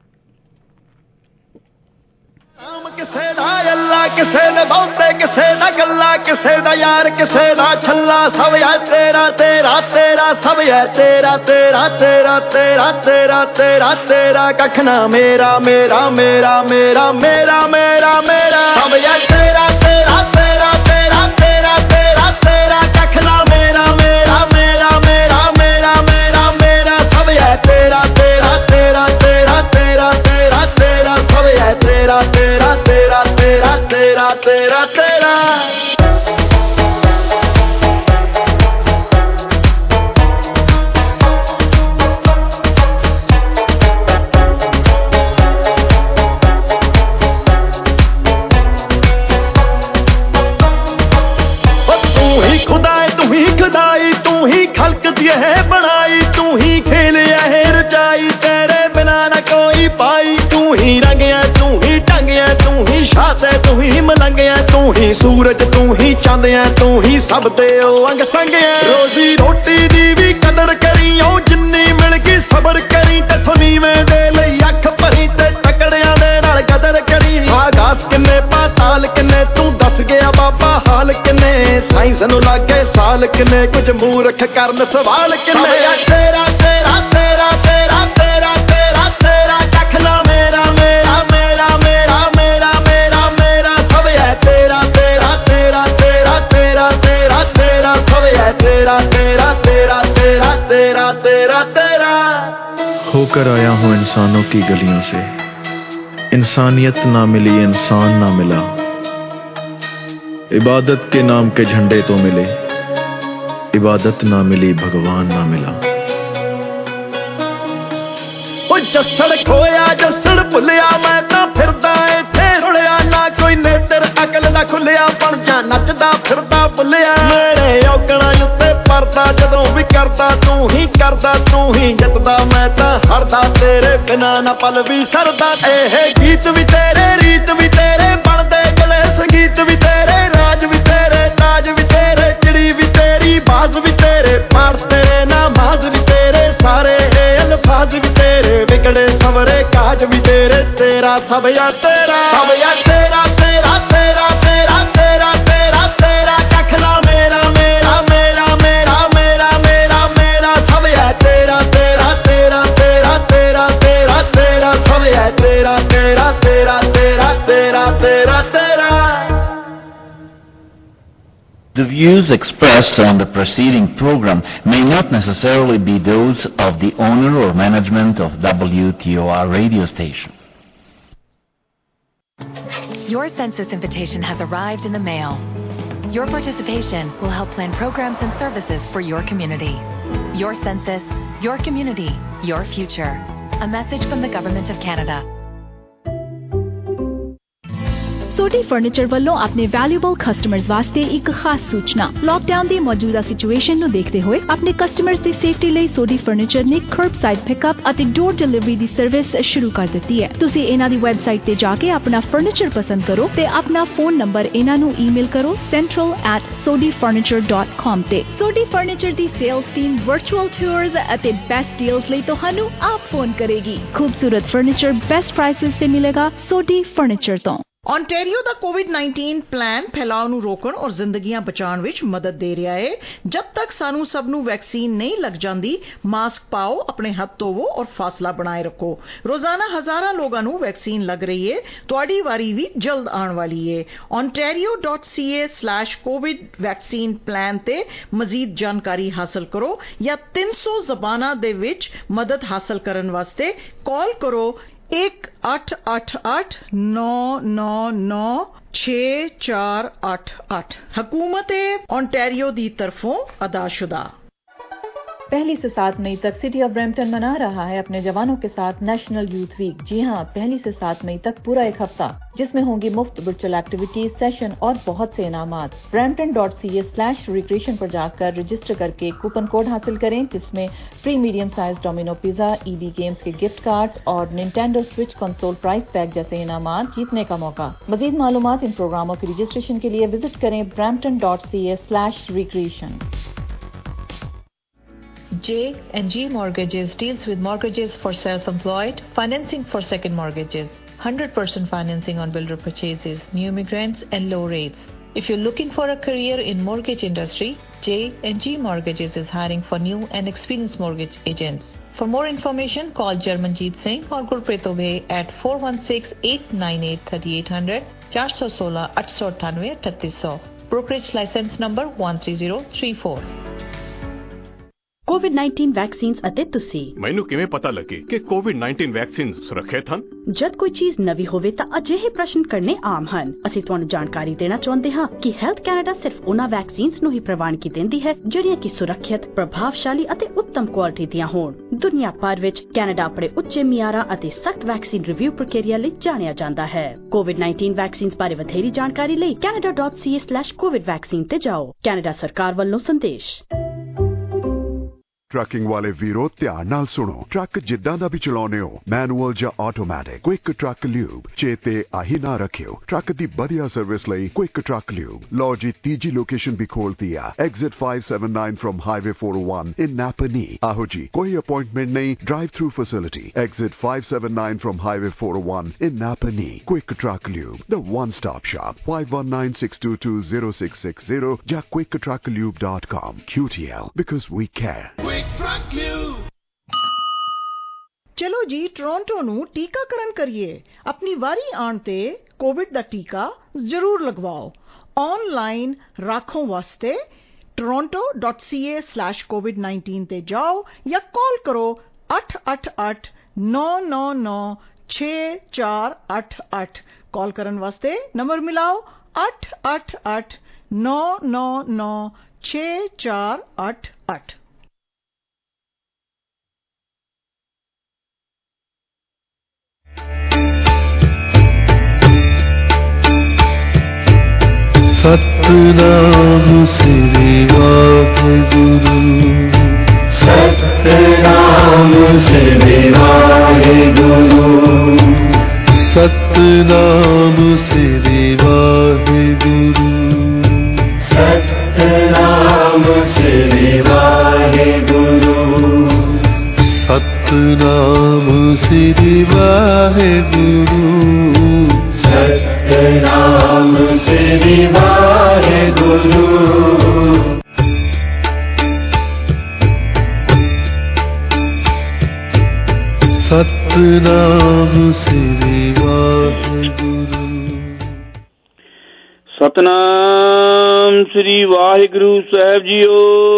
ਕਿਸੇ ਦਾ ਅੱਲਾ ਕਿਸੇ ਦੇ ਬਹੁਤੇ ਕਿਸੇ ਦਾ ਗੱਲਾ ਕਿਸੇ ਦਾ ਯਾਰ ਕਿਸੇ ਦਾ ਛੱਲਾ ਸਭ ਹੈ ਤੇਰਾ ਤੇਰਾ ਤੇਰਾ ਸਭ ਹੈ ਤੇਰਾ ਤੇਰਾ ਤੇਰਾ ਤੇਰਾ ਤੇਰਾ ਤੇਰਾ ਤੇਰਾ ਕੱਖ ਨਾ ਮੇਰਾ ਮੇਰਾ ਮੇਰਾ ਮੇਰਾ ਮੇਰਾ ਮੇਰਾ ਮੇਰਾ ਸਭ ਹੈ ਤੇਰਾ ਤੇਰਾ ਤੇਰਾ ਤੇਰਾ ਤੇਰਾ ਤੇਰਾ ਤੇਰਾ ਕੱਖ ਨਾ ਮੇਰਾ ਮੇਰਾ ਮੇਰਾ ਮੇਰਾ ਮੇਰਾ ਮੇਰਾ ਮੇਰਾ ਸਭ ਹੈ ਤੇਰਾ ਤੇਰਾ ਤੇਰਾ ਤੇਰਾ ਤੇਰਾ ਤੇਰਾ ਤੇਰਾ ਸਭ ਹੈ ਤੇਰਾ ਤੇਰਾ ਤੇਰਾ ਤੇਰਾ ਤੇਰਾ ਤੇਰਾ ਤੇਰਾ ਤੂੰ ਹੀ ਖੁਦਾ ਤੂੰ ਹੀ ਖੁਦਾਈ ਤੂੰ ਹੀ ਖਲਕ ਦੀ ਹੈ ਬਣਾਈ ਤੂੰ ਹੀ ਖੇਲਿਆ ਹੈ ਰਚਾਈ ਤੇਰੇ ਬਿਨਾ ਨਾ ਕੋਈ ਪਾਈ ਤੂੰ ਹੀ ਰੰਗਿਆ ਤੂੰ ਹੀ ਟੰਗਿਆ ਤੂੰ ਹੀ ਛਾਤ ਹੈ ਤੂੰ ਹੀ ਮਲੰਗਿਆ ਤੂੰ ਹੀ ਸੂਰਜ ਤੂੰ ਹੀ ਚੰਦ ਹੈ ਤੂੰ ਹੀ ਸਭ ਤੇ ਉਹ ਅੰਗ ਸੰਗ ਹੈ ਰੋਜ਼ੀ ਰੋਟੀ ਦੀ ਵੀ ਕਦਰ ਕਰੀ ਉਹ ਜਿੰਨੀ ਮਿਲ ਗਈ ਸਬਰ ਕਰੀ ਤੇਥੋਂ ਨੀਵੇਂ ਦੇ ਲਈ ਅੱਖ ਭਰੀ ਤੇ ਟਕੜਿਆਂ ਦੇ ਨਾਲ ਕਦਰ ਕਰੀ ਆਕਾਸ਼ ਕਿੰਨੇ ਪਾਤਾਲ ਕਿੰਨੇ ਤੂੰ ਦੱਸ ਗਿਆ ਬਾਬਾ ਹਾਲ ਕਿੰਨੇ ਸਾਇੰਸ ਨੂੰ ਲਾਗੇ ਸਾਲ ਕਿੰਨੇ ਕੁਝ ਮੂਰਖ ਕਰਨ ਸਵਾਲ ਕਿੰਨੇ ਤੇਰਾ ਤੇਰਾ ਤੇਰਾ ਤੇਰਾ ਤੇਰਾ ਤੇਰਾ ਤੇਰਾ ਕੱਖ ਨਾ ਮੇਰਾ ਮੇਰਾ ਮੇਰਾ ਮੇਰਾ ਮੇਰਾ ਮੇਰਾ ਮੇਰਾ ਸਭ ਹੈ ਤੇਰਾ ਤੇਰਾ ਤੇਰਾ ਤੇਰਾ ਤੇਰਾ ਤੇਰਾ ਤੇਰਾ ਸਭ ਹੈ ਤੇਰਾ ਤੇਰਾ ਤੇਰਾ ਤੇਰਾ ਤੇਰਾ ਤੇਰਾ ਤੇਰਾ होकर आया हूँ इंसानों की गलियों से इंसानियत ना मिली इंसान ना मिला इबादत के नाम के झंडे तो मिले इबादत ना मिली भगवान ना मिला ਜੱਸੜ ਖੋਇਆ ਜੱਸੜ ਭੁੱਲਿਆ ਮੈਂ ਤਾਂ ਫਿਰਦਾ ਇੱਥੇ ਰੁਲਿਆ ਨਾ ਕੋਈ ਨੇਤਰ ਅਕਲ ਦਾ ਖੁੱਲਿਆ ਬਣ ਜਾ ਨੱਚਦਾ ਫਿਰਦਾ ਭੁੱਲਿਆ ਮੇਰੇ ਔਕਣਾ ਉੱਤੇ ਪਰਦਾ ਜਦੋਂ ਵੀ ਕਰਦਾ ਤੂੰ ਹੀ ਕਰਦਾ ਤੂੰ ਹੀ ਜਿੱਤਦਾ ਮੈਂ ਤਾਂ ਹਰਦਾ ਤੇਰੇ ਬਿਨਾ ਨਾ ਪਲ ਵੀ ਸਰਦਾ ਇਹ ਗੀਤ ਵੀ ਤੇਰੇ ਰੀਤ ਵੀ ਤੇਰੇ ਬਣਦੇ ਗਲੇ ਸੰਗੀਤ ਵੀ ਤੇਰੇ ਰਾਜ ਵੀ ਤੇਰੇ ਤਾਜ ਵੀ ਤੇਰੇ ਚਿੜੀ ਵੀ ਤੇਰੀ ਬਾਜ਼ ਵੀ ਤੇਰੇ ਪਾੜ ਤੇਰੇ ਨਮਾਜ਼ ਵੀ ਤੇਰੇ ਸਾਰੇ ਅਲਫਾਜ਼ ਵੀ ਤੇਰੇ ਵਿਗੜੇ ਸਵਰੇ ਕਾਜ ਵੀ ਤੇਰੇ ਤੇਰਾ ਸਭ ਆ ਤੇਰਾ ਸਭ ਆ ਤੇਰਾ ਤੇਰਾ ਤੇਰਾ ਤੇਰਾ ਤੇਰਾ ਤੇਰਾ ਤੇਰਾ ਕੱਖ ਨਾ ਮੇਰਾ ਮੇਰਾ ਮੇਰਾ ਮੇਰਾ ਮੇਰਾ ਮੇਰਾ ਮੇਰਾ ਸਭ ਆ ਤੇਰਾ ਤੇਰਾ The views expressed on the preceding program may not necessarily be those of the owner or management of W T O R radio station. Your census invitation has arrived in the mail. Your participation will help plan programs and services for your community. Your census, your community, your future. A message from the Government of Canada. Sodhi furniture ਵੱਲੋਂ ਆਪਣੇ valuable customers ਵਾਸਤੇ ਇੱਕ ਖਾਸ ਸੂਚਨਾ lockdown ਦੀ ਮੌਜੂਦਾ situation ਨੂੰ ਦੇਖਦੇ ਹੋਏ ਆਪਣੇ ਕਸਟਮਰਸ ਦੀ ਸੇਫਟੀ ਲਈ ਸੋਡੀ ਫਰਨੀਚਰ ਨੇ ਕਰਬਸਾਈਡ ਪਿਕਅਪ ਅਤੇ ਡੋਰ ਡਿਲੀਵਰੀ ਦੀ ਸਰਵਿਸ ਸ਼ੁਰੂ ਕਰ ਦਿੱਤੀ ਹੈ। ਤੁਸੀਂ ਇਹਨਾਂ ਦੀ ਵੈਬਸਾਈਟ ਤੇ ਜਾ ਕੇ ਆਪਣਾ ਫਰਨੀਚਰ ਪਸੰਦ ਕਰੋ ਤੇ ਆਪਣਾ ਫੋਨ ਨੰਬਰ ਇਹਨਾਂ ਨੂੰ ਈਮੇਲ ਕਰੋ central at sodi furniture dot com ਤੇ। ਸੋਡੀ ਫਰਨੀਚਰ ਦੀ ਸੇਲਸ ਟੀਮ ਵਰਚੁਅਲ ਟੂਰਸ ਅਤੇ ਬੈਸਟ ਡੀਲਸ ਲਈ ਤੁਹਾਨੂੰ ਆਪ ਫੋਨ ਕਰੇਗੀ। ਖੂਬਸੂਰਤ ਫਰਨੀਚਰ ਬੈਸਟ ਪ੍ਰਾਈਸਸ ਤੇ ਮਿਲੇਗਾ ਸੋਡੀ ਫਰਨੀਚਰ ਤੋਂ। ओंटारियो ਦਾ ਕੋਵਿਡ ਨਾਈਨਟੀਨ ਪਲਾਨ ਫੈਲਾਅ ਨੂੰ ਰੋਕਣ ਔਰ ਜ਼ਿੰਦਗੀਆਂ ਬਚਾਉਣ ਵਿੱਚ ਮਦਦ ਦੇ ਰਿਹਾ ਹੈ। ਜਦ ਤੱਕ ਸਾਨੂੰ ਸਭ ਨੂੰ ਵੈਕਸੀਨ ਨਹੀਂ ਲੱਗ ਜਾਂਦੀ, ਮਾਸਕ ਪਾਓ, ਆਪਣੇ ਹੱਥ ਧੋਵੋ ਔਰ ਫਾਸਲਾ ਬਣਾਏ ਰੱਖੋ। ਰੋਜ਼ਾਨਾ ਹਜ਼ਾਰਾਂ ਲੋਕਾਂ ਨੂੰ ਵੈਕਸੀਨ ਲੱਗ ਰਹੀ ਹੈ। ਤੁਹਾਡੀ ਵਾਰੀ ਵੀ ਜਲਦ ਆਉਣ ਵਾਲੀ ਹੈ। ontario dot c a slash covid vaccine plan ਤੇ ਮਜ਼ੀਦ ਜਾਣਕਾਰੀ ਹਾਸਲ ਕਰੋ ਜਾਂ ਤਿੰਨ ਸੌ ਜ਼ਬਾਨਾਂ ਦੇ ਵਿੱਚ ਮਦਦ ਹਾਸਲ ਕਰਨ ਵਾਸਤੇ ਕਾਲ ਕਰੋ एक आठ आठ आठ नौ नौ नौ छे चार आठ आठ। हुकूमत ओंटारियो दी तरफों अदाशुदा। पहली से सात मई तक सिटी ऑफ ब्रैम्पटन मना रहा है अपने जवानों के साथ नेशनल यूथ वीक। जी हां, पहली से सात मई तक पूरा एक हफ्ता जिसमें होंगी मुफ्त वर्चुअल एक्टिविटीज, सेशन और बहुत से इनामात। Brampton dot C A slash recreation पर जाकर रजिस्टर करके कूपन कोड हासिल करें जिसमें free medium size Domino pizza, EB games के गिफ्ट कार्ड्स और Nintendo switch console prize pack जैसे इनामात जीतने का मौका। मजीद मालूमात इन प्रोग्रामों की रजिस्ट्रेशन के लिए विजिट करें Brampton dot C A slash recreation. J and G Mortgages deals with mortgages for self-employed, financing for second mortgages, one hundred percent financing on builder purchases, new immigrants and low rates. If you're looking for a career in mortgage industry, J and G Mortgages is hiring for new and experienced mortgage agents. For more information, call Jarmanjeet Singh or Gurpreet Obey at four one six, eight nine eight, three eight zero zero, four one six, eight eight eight, three eight zero zero. Brokerage license number one three zero three four. Covid nineteen vaccines ਅਤੇ ਤੁਸੀਂ ਮੈਨੂੰ ਕਿਵੇਂ ਪਤਾ ਲੱਗੇ ਕਿ Covid nineteen vaccine ਸੁਰੱਖਿਅਤ ਹਨ? ਜਦ ਕੋਈ ਚੀਜ਼ ਨਵੀਂ ਹੋਵੇ ਤਾਂ ਅਜਿਹੇ ਪ੍ਰਸ਼ਨ ਕਰਨੇ ਆਮ ਹਨ। ਅਸੀਂ ਤੁਹਾਨੂੰ ਜਾਣਕਾਰੀ ਦੇਣਾ ਚਾਹੁੰਦੇ ਹਾਂ ਕਿ ਹੈਲਥ ਕੈਨੇਡਾ ਸਿਰਫ ਉਹਨਾਂ ਵੈਕਸੀਨਸ ਨੂੰ ਹੀ ਪ੍ਰਵਾਨਗੀ ਦਿੰਦੀ ਹੈ ਜਿਹੜੀਆਂ ਕਿ ਸੁਰੱਖਿਅਤ, ਪ੍ਰਭਾਵਸ਼ਾਲੀ ਅਤੇ ਉੱਤਮ ਕੁਆਲਿਟੀ ਦੀਆਂ ਹੋਣ। ਦੁਨੀਆ ਭਰ ਵਿੱਚ ਕੈਨੇਡਾ ਆਪਣੇ ਉੱਚੇ ਮਿਆਰਾਂ ਅਤੇ ਸਖਤ ਵੈਕਸੀਨ ਰਿਵਿਊ ਪ੍ਰਕਿਰਿਆ ਲਈ ਜਾਣਿਆ ਜਾਂਦਾ ਹੈ। ਕੋਵਿਡ ਨਾਈਨਟੀਨ ਵੈਕਸੀਨਸ ਬਾਰੇ ਵਧੇਰੀ ਜਾਣਕਾਰੀ ਲਈ canada dot c a slash covid vaccine ਤੇ ਜਾਓ। ਕੈਨੇਡਾ ਸਰਕਾਰ ਵੱਲੋਂ ਸੰਦੇਸ਼। ਟਰੱਕਿੰਗ ਵਾਲੇ ਵੀਰੋ ਧਿਆਨ ਨਾਲ ਸੁਣੋ। ਟਰੱਕ ਜਿੱਦਾਂ ਦਾ ਵੀ ਚਲਾਉਨੇ ਹੋ, ਮੈਨੂਅਲ ਜਾਂ ਆਟੋਮੈਟਿਕ, ਕੁਇਕ ਟਰੱਕ ਲਿਊਬ ਚੇਤੇ ਆਹੀ ਨਾ ਰੱਖਿਓ। ਟਰੱਕ ਦੀ ਵਧੀਆ ਸਰਵਿਸ ਲਈ ਕੁਇਕ ਟਰੱਕ ਲਿਊਬ। ਲਓ ਜੀ, ਤੀਜੀ ਲੋਕੇਸ਼ਨ ਵੀ ਖੋਲਤੀ ਆ, exit five seventy-nine from highway four oh one in Napanee. ਆਹੋ ਜੀ, ਕੋਈ ਅਪਾਇੰਟਮੈਂਟ ਨਹੀਂ, drive through facility. Exit five seventy-nine from highway four oh one in Napanee. Quick truck lube, the one stop shop. five one nine, six two two, zero six six zero ਜਾਂ quick truck lube dot com। Q T L, because we care। ਚਲੋ ਜੀ, Toronto ਨੂੰ ਟੀਕਾਕਰਨ ਕਰੀਏ। ਆਪਣੀ ਵਾਰੀ ਆਉਣ ਤੇ ਕੋਵਿਡ ਦਾ ਟੀਕਾ ਜ਼ਰੂਰ ਲਗਵਾਓ। ਆਨਲਾਈਨ ਰਾਖੋਂ ਵਾਸਤੇ toronto dot c a slash covid nineteen ਤੇ ਜਾਓ ਜਾਂ ਕਾਲ ਕਰੋ ਅੱਠ ਅੱਠ ਅੱਠ ਨੌ ਨੌ ਨੌ ਛੇ ਚਾਰ ਅੱਠ ਅੱਠ। ਕਾਲ ਕਰਨ ਵਾਸਤੇ ਨੰਬਰ ਮਿਲਾਓ ਅੱਠ ਅੱਠ ਅੱਠ ਨੌ ਨੌ ਨੌ ਛੇ ਚਾਰ ਅੱਠ ਅੱਠ। सतनाम श्री वाहिगुरु, सतनाम श्री वाहिगुरु, सतनाम श्री वाहिगुरु, सतनाम श्री वाहिगुरु, सतनाम श्री वाहिगुरु, सतनाम श्री वाहिगुरु। सतनाम श्री वाहिगुरु। ਸਤਨਾਮ ਸ੍ਰੀ ਵਾਹਿਗੁਰੂ ਸਾਹਿਬ ਜੀਓ।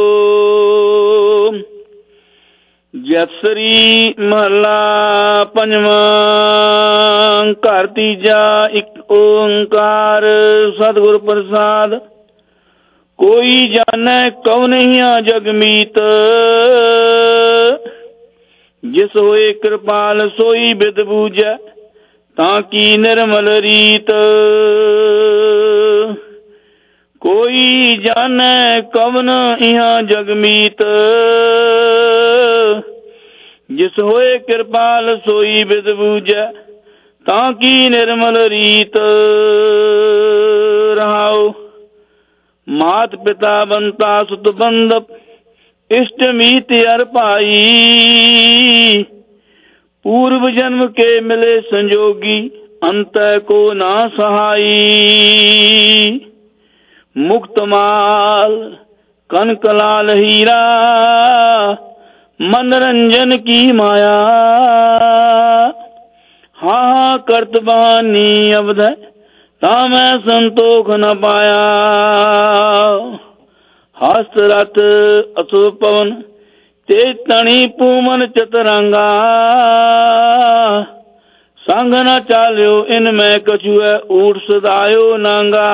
ਜੈਸਰੀ ਮਹਲਾ ਪੰਜਵਾਂ। ਘਰ ਤੀਜਾ ਇੱਕ ਓੰਕਾਰ ਸਤਿਗੁਰ ਪ੍ਰਸਾਦ। ਕੋਈ ਜਾਣੈ ਕਉਨਹੀਆਂ ਜਗਮੀਤ, ਜਿਸ ਹੋਏ ਕਿਰਪਾਲ ਸੋਈ ਬਿਦ ਬੂਝੈ, ਤਾਂ ਕੀ ਨਿਰਮਲ ਰੀਤ। ਕੋਈ ਜਾਣੈ ਕਵਨ ਇਹਾਂ ਜਗਮੀਤ, ਜਿਸ ਹੋਏ ਕਿਰਪਾਲ ਸੋਈ ਬਿਦ ਬੂਝੈ, ਤਾਂ ਕੀ ਨਿਰਮਲ ਰੀਤ। ਰਹਾਉ ਮਾਤ ਪਿਤਾ ਬੰਤਾ ਸੁਤ ਬੰਧਪ, ਇਸ਼ਟ ਮੀਤ ਅਰ ਭਾਈ। पूर्व जन्म के मिले संजोगी, अंत को ना सहाई। मुक्त माल कनक लाल हीरा, मनोरंजन की माया। हा करत बहानी अवध, तामै संतोख न पाया। हस्त रथ अथुर पवन, ते तणी पूमन चतरंगा। संग न चाल्यो इनमें कछु है, ऊट सदायो नांगा।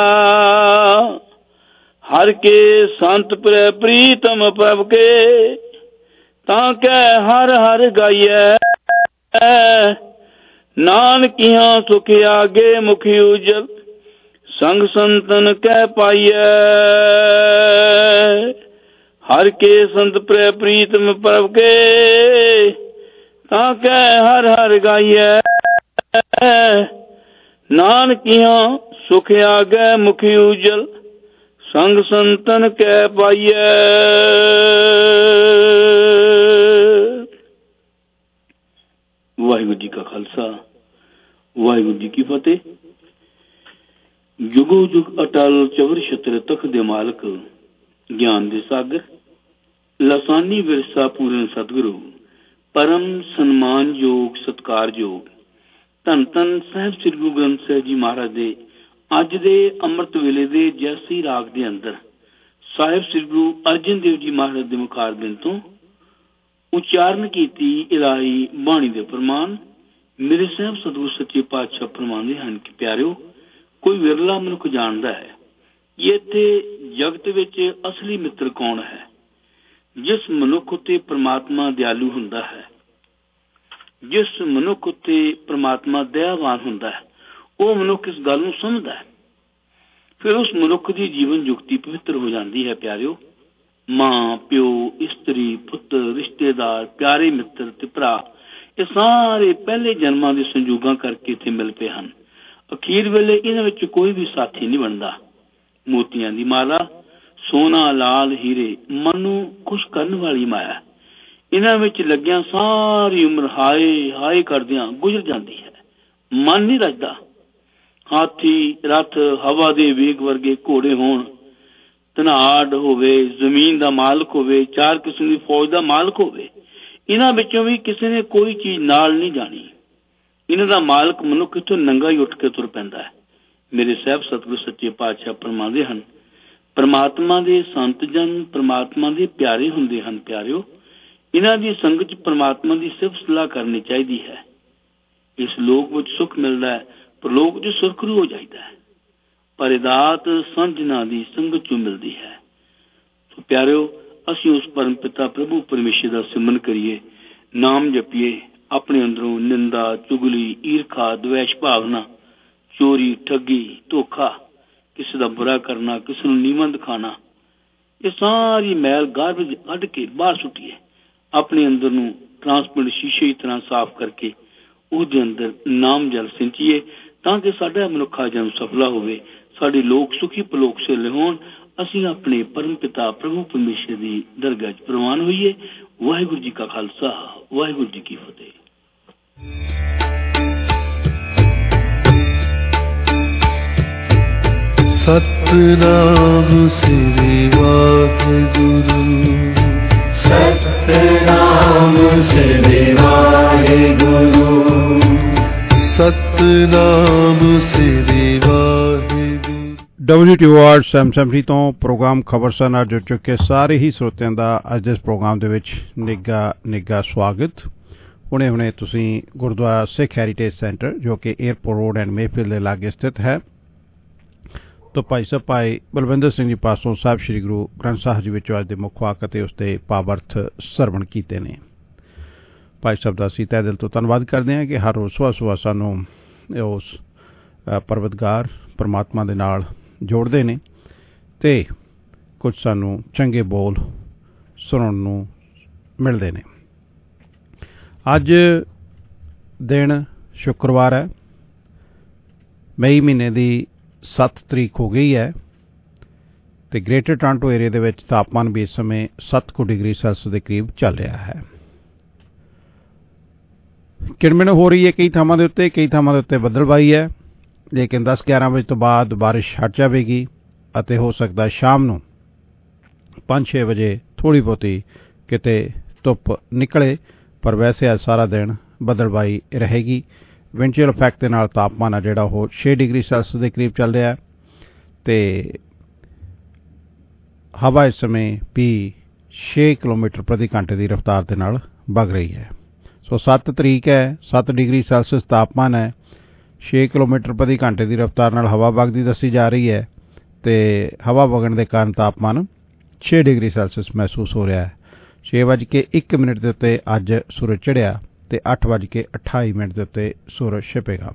हर के संत प्र प्रीतम प्रभ के, ताके हर हर गाइए। नानक यहाँ सुख आगे मुखी उजल, संग संतन कह पाइए। हर के संत प्र प्रीतम प्रभ के, ताके हर हर गाइए। नानक यहाँ सुख आगे मुखी उजल, संग संतन कह पाइए। वाहिगुरु जी का खालसा, वाहिगुरु जी की फतेह। जुगो जुग अटल चवर छत्र तख दे मालक, ज्ञान दे सागर, लसानी विरसा पूਰਨ सतगुरु, परम सन्मान योग सत्कार योग धन धन ਸਾਹਿਬ ਸ੍ਰੀ ਗੁਰੂ ਗ੍ਰੰਥ ਸਾਹਿਬ ਜੀ ਮਹਾਰਾਜ ਦੇ ਅੱਜ ਦੇ ਅੰਮ੍ਰਿਤ ਵੇਲੇ ਦੇ ਜੈਸੀ ਰਾਗ ਦੇ ਅੰਦਰ ਸਾਹਿਬ ਸ੍ਰੀ ਗੁਰੂ ਅਰਜਨ ਦੇਵ ਜੀ ਮਹਾਰਾਜ ਦੇ ਮੁਖਾਰਬਿੰਦ ਤੋਂ ਉਚਾਰਨ ਕੀਤੀ ਇਲਾਹੀ ਬਾਣੀ ਦੇ ਪ੍ਰਮਾਣ ਮੇਰੇ ਸਾਹਿਬ ਸਤਿਗੁਰ ਸੱਚੇ ਪਾਤਸ਼ਾਹ ਫਰਮਾਉਂਦੇ ਹਨ ਕਿ ਪਿਆਰਿਓ, ਕੋਈ ਵਿਰਲਾ ਮਨੁੱਖ ਜਾਣਦਾ ਹੈ ਕਿ ਇੱਥੇ ਜਗਤ ਵਿੱਚ ਅਸਲੀ ਮਿੱਤਰ ਕੌਣ ਹੈ। ਜਿਸ ਮਨੁੱਖ ਉੱਤੇ ਪ੍ਰਮਾਤਮਾ ਦਿਆਲੂ ਹੁੰਦਾ ਹੈ, ਜਿਸ ਮਨੁੱਖ ਉੱਤੇ ਪ੍ਰਮਾਤਮਾ ਦਇਆਵਾਨ ਹੁੰਦਾ ਹੈ, ਉਹ ਮਨੁੱਖ ਇਸ ਗੱਲ ਨੂੰ ਸਮਝਦਾ ਹੈ। ਫਿਰ ਉਸ ਮਨੁੱਖ ਦੀ ਜੀਵਨ ਜੁਗਤੀ ਪਵਿੱਤਰ ਹੋ ਜਾਂਦੀ ਹੈ। ਪਿਆਰਿਓ, ਮਾਂ ਪਿਓ ਇਸਤਰੀ ਪੁੱਤਰ ਰਿਸ਼ਤੇਦਾਰ ਪਿਆਰੇ ਮਿੱਤਰ ਤੇ ਭਰਾ, ਇਹ ਸਾਰੇ ਪਹਿਲੇ ਜਨਮਾਂ ਦੇ ਸੰਜੋਗਾਂ ਕਰਕੇ ਇੱਥੇ ਮਿਲ ਪਏ ਹਨ। ਅਖੀਰ ਵੇਲੇ ਇਹਨਾਂ ਵਿੱਚ ਕੋਈ ਵੀ ਸਾਥੀ ਨਹੀਂ ਬਣਦਾ। ਮੋਤੀਆਂ ਦੀ ਮਾਲਾ, ਸੋਨਾ ਲਾਲ ਹੀਰੇ, ਮਨ ਨੂੰ ਖੁਸ਼ ਕਰਨ ਵਾਲੀ ਮਾਇਆ, ਇਹਨਾਂ ਵਿੱਚ ਲੱਗਿਆ ਸਾਰੀ ਉਮਰ ਹਾਏ ਹਾਏ ਕਰਦਿਆਂ ਗੁਜ਼ਰ ਜਾਂਦੀ ਹੈ। ਮਨ ਨਹੀਂ ਰੱਜਦਾ। ਹਾਥੀ ਰੱਥ ਹਵਾ ਦੇ ਵੇਗ ਵਰਗੇ ਘੋੜੇ ਹੋਣ, ਧਨਾੜ ਹੋਵੇ, ਜ਼ਮੀਨ ਦਾ ਮਾਲਕ ਹੋਵੇ, ਚਾਰ ਕਿਸਮ ਦੀ ਫੌਜ ਦਾ ਮਾਲਕ ਹੋਵੇ, ਇਹਨਾਂ ਵਿੱਚੋਂ ਵੀ ਕਿਸੇ ਨੇ ਕੋਈ ਚੀਜ਼ ਨਾਲ ਨਹੀਂ ਜਾਣੀ। ਇਹਨਾਂ ਦਾ ਮਾਲਕ ਮਨੁੱਖ ਇੱਥੋਂ ਨੰਗਾ ਹੀ ਉੱਠ ਕੇ ਤੁਰ ਪੈਂਦਾ ਹੈ। ਮੇਰੇ ਸਾਹਿਬ ਸਤਿਗੁਰੂ ਸੱਚੇ ਪਾਤਸ਼ਾਹ ਫਰਮਾਉਂਦੇ ਹਨ, ਪਰਮਾਤਮਾ ਦੇ ਸੰਤ ਜਨ ਪਰਮਾਤਮਾ ਦੇ ਪਿਆਰੇ ਹੁੰਦੇ ਹਨ। ਪਿਆਰਿਓ, ਇਹਨਾਂ ਦੀ ਸੰਗਤ ਚ ਪਰਮਾਤਮਾ ਦੀ ਸਿਫਤ ਸਲਾਹ ਕਰਨੀ ਚਾਹੀਦੀ ਹੈ। ਇਸ ਲੋਕ ਵਿੱਚ ਸੁੱਖ ਮਿਲਦਾ ਹੈ, ਪਰਲੋਕ ਚ ਸੁਰਖਰੂ ਹੋ ਜਾਈਦਾ ਹੈ। ਪਰ ਇਹ ਦਾਤ ਸੰਤ ਜਨਾਂ ਦੀ ਸੰਗਤ ਚੋਂ ਮਿਲਦੀ ਹੈ। ਸੋ ਪਿਆਰਿਓ, ਅਸੀਂ ਉਸ ਪਰਮ ਪਿਤਾ ਪ੍ਰਭੂ ਪਰਮੇਸ਼ਰ ਦਾ ਸਿਮਰਨ ਕਰੀਏ, ਨਾਮ ਜਪੀਏ, ਆਪਣੇ ਅੰਦਰੋਂ ਨਿੰਦਾ, ਚੁਗਲੀ, ਈਰਖਾ, ਦਵੇਸ਼ ਭਾਵਨਾ, ਚੋਰੀ, ਠੱਗੀ, ਧੋਖਾ, ਕਿਸੇ ਦਾ ਬੁਰਾ ਕਰਨਾ, ਕਿਸੇ ਨੂੰ ਨੀਵਾਂ ਦਿਖਾਣਾ, ਇਹ ਸਾਰੀ ਮੈਲ ਗਾਰਬੇਜ ਕੱਢ ਕੇ ਬਾਹਰ ਸੁੱਟੀਏ। ਆਪਣੇ ਅੰਦਰ ਨੂੰ ਟਰਾਂਸਪੇਰੈਂਟ ਸ਼ੀਸ਼ੇ ਦੀ ਤਰ੍ਹਾਂ ਸਾਫ਼ ਕਰਕੇ ਉਹਦੇ ਅੰਦਰ ਨਾਮ ਜਲ ਸਿੰਚੀਏ, ਤਾਂ ਕਿ ਸਾਡਾ ਮਨੁੱਖਾ ਜਨਮ ਸਫਲਾ ਹੋਵੇ, ਸਾਡੇ ਲੋਕ ਸੁਖੀ ਪਲੋਕ ਸੇ ਹੋਣ, ਅਸੀਂ ਆਪਣੇ ਪਰਮ ਪਿਤਾ ਪ੍ਰਭੂ ਪਰਮੇਸ਼ਰ ਦੀ ਦਰਗਾਹ ਚ ਪ੍ਰਵਾਨ ਹੋਈਏ। ਵਾਹਿਗੁਰੂ ਜੀ ਕਾ ਖਾਲਸਾ, ਵਾਹਿਗੁਰੂ ਜੀ ਕੀ ਫਤਿਹ। Satnam Shri Waheguru, Satnam Shri Waheguru, Satnam Shri Waheguru. W T O R seven seventy ਤੋਂ ਪ੍ਰੋਗਰਾਮ ਖਬਰਸਾਰ ਨਾਲ ਜੁੜ ਚੁੱਕੇ ਸਾਰੇ ਹੀ ਸਰੋਤਿਆਂ ਦਾ ਅੱਜ ਦੇ ਇਸ ਪ੍ਰੋਗਰਾਮ ਦੇ ਵਿੱਚ ਨਿੱਘਾ ਨਿੱਘਾ ਸਵਾਗਤ। ਹੁਣੇ ਹੁਣੇ ਤੁਸੀਂ ਗੁਰਦੁਆਰਾ ਸਿੱਖ ਹੈਰੀਟੇਜ ਸੈਂਟਰ ਜੋ ਕਿ ਏਅਰਪੋਰਟ ਰੋਡ ਐਂਡ ਮੇਫੀਲਡ ਦੇ ਲਾਗੇ ਸਥਿਤ ਹੈ ਤੋਂ ਭਾਈ ਸਾਹਿਬ ਭਾਈ ਬਲਵਿੰਦਰ ਸਿੰਘ ਜੀ ਪਾਸੋਂ ਸਾਹਿਬ ਸ੍ਰੀ ਗੁਰੂ ਗ੍ਰੰਥ ਸਾਹਿਬ ਜੀ ਵਿੱਚੋਂ ਅੱਜ ਦੇ ਮੁੱਖ ਵਾਕ ਅਤੇ ਉਸ ਦੇ ਭਾਵ-ਅਰਥ ਸਰਵਣ ਕੀਤੇ ਨੇ। ਭਾਈ ਸਾਹਿਬ ਦਾ ਅਸੀਂ ਤਹਿ ਦਿਲ ਤੋਂ ਧੰਨਵਾਦ ਕਰਦੇ ਹਾਂ ਕਿ ਹਰ ਰੋਜ਼ ਸੁਬਾਹ ਸੁਬਾਹ ਸਾਨੂੰ ਉਸ ਪਰਵਤਗਾਰ ਪਰਮਾਤਮਾ ਦੇ ਨਾਲ ਜੋੜਦੇ ਨੇ ਅਤੇ ਕੁਝ ਸਾਨੂੰ ਚੰਗੇ ਬੋਲ ਸੁਣਨ ਨੂੰ ਮਿਲਦੇ ਨੇ। ਅੱਜ ਦਿਨ ਸ਼ੁੱਕਰਵਾਰ ਹੈ, ਮਈ ਮਹੀਨੇ ਦੀ ਸੱਤ ਤਰੀਕ ਹੋ ਗਈ ਹੈ ਅਤੇ ਗ੍ਰੇਟਰ ਟੋਰਾਂਟੋ ਏਰੀਆ ਦੇ ਵਿੱਚ ਤਾਪਮਾਨ ਵੀ ਇਸ ਸਮੇਂ ਸੱਤ ਕੁ ਡਿਗਰੀ ਸੈਲਸੀਅਸ ਦੇ ਕਰੀਬ ਚੱਲ ਰਿਹਾ ਹੈ। ਕਿਣਮਿਣ ਹੋ ਰਹੀ ਹੈ ਕਈ ਥਾਵਾਂ ਦੇ ਉੱਤੇ, ਕਈ ਥਾਵਾਂ ਦੇ ਉੱਤੇ ਬੱਦਲਬਾਈ ਹੈ, ਲੇਕਿਨ ਦਸ ਗਿਆਰਾਂ ਵਜੇ ਤੋਂ ਬਾਅਦ ਬਾਰਿਸ਼ ਹਟ ਜਾਵੇਗੀ ਅਤੇ ਹੋ ਸਕਦਾ ਸ਼ਾਮ ਨੂੰ ਪੰਜ ਛੇ ਵਜੇ ਥੋੜ੍ਹੀ ਬਹੁਤੀ ਕਿਤੇ ਧੁੱਪ ਨਿਕਲੇ, ਪਰ ਵੈਸੇ ਅੱਜ ਸਾਰਾ ਦਿਨ ਬੱਦਲਬਾਈ ਰਹੇਗੀ। ਵਿੰਡ ਚਿਲ ਇਫੈਕਟ ਦੇ ਨਾਲ ਤਾਪਮਾਨ ਆ ਜਿਹੜਾ ਉਹ ਛੇ ਡਿਗਰੀ ਸੈਲਸੀਅਸ ਦੇ ਕਰੀਬ ਚੱਲ ਰਿਹਾ ਅਤੇ ਹਵਾ ਇਸ ਸਮੇਂ ਵੀ ਛੇ ਕਿਲੋਮੀਟਰ ਪ੍ਰਤੀ ਘੰਟੇ ਦੀ ਰਫ਼ਤਾਰ ਦੇ ਨਾਲ ਵਗ ਰਹੀ ਹੈ। ਸੋ ਸੱਤ ਤਰੀਕ ਹੈ, ਸੱਤ ਡਿਗਰੀ ਸੈਲਸੀਅਸ ਤਾਪਮਾਨ ਹੈ, ਛੇ ਕਿਲੋਮੀਟਰ ਪ੍ਰਤੀ ਘੰਟੇ ਦੀ ਰਫ਼ਤਾਰ ਨਾਲ ਹਵਾ ਵਗਦੀ ਦੱਸੀ ਜਾ ਰਹੀ ਹੈ ਅਤੇ ਹਵਾ ਵਗਣ ਦੇ ਕਾਰਨ ਤਾਪਮਾਨ ਛੇ ਡਿਗਰੀ ਸੈਲਸੀਅਸ ਮਹਿਸੂਸ ਹੋ ਰਿਹਾ ਹੈ। ਛੇ ਵੱਜ ਕੇ ਇੱਕ ਮਿੰਟ ਦੇ ਉੱਤੇ ਅੱਜ ਸੂਰਜ ਚੜ੍ਹਿਆ ਅਤੇ ਅੱਠ ਵੱਜ ਕੇ ਅਠਾਈ ਮਿੰਟ ਦੇ ਉੱਤੇ ਸੂਰਜ ਛਿਪੇਗਾ।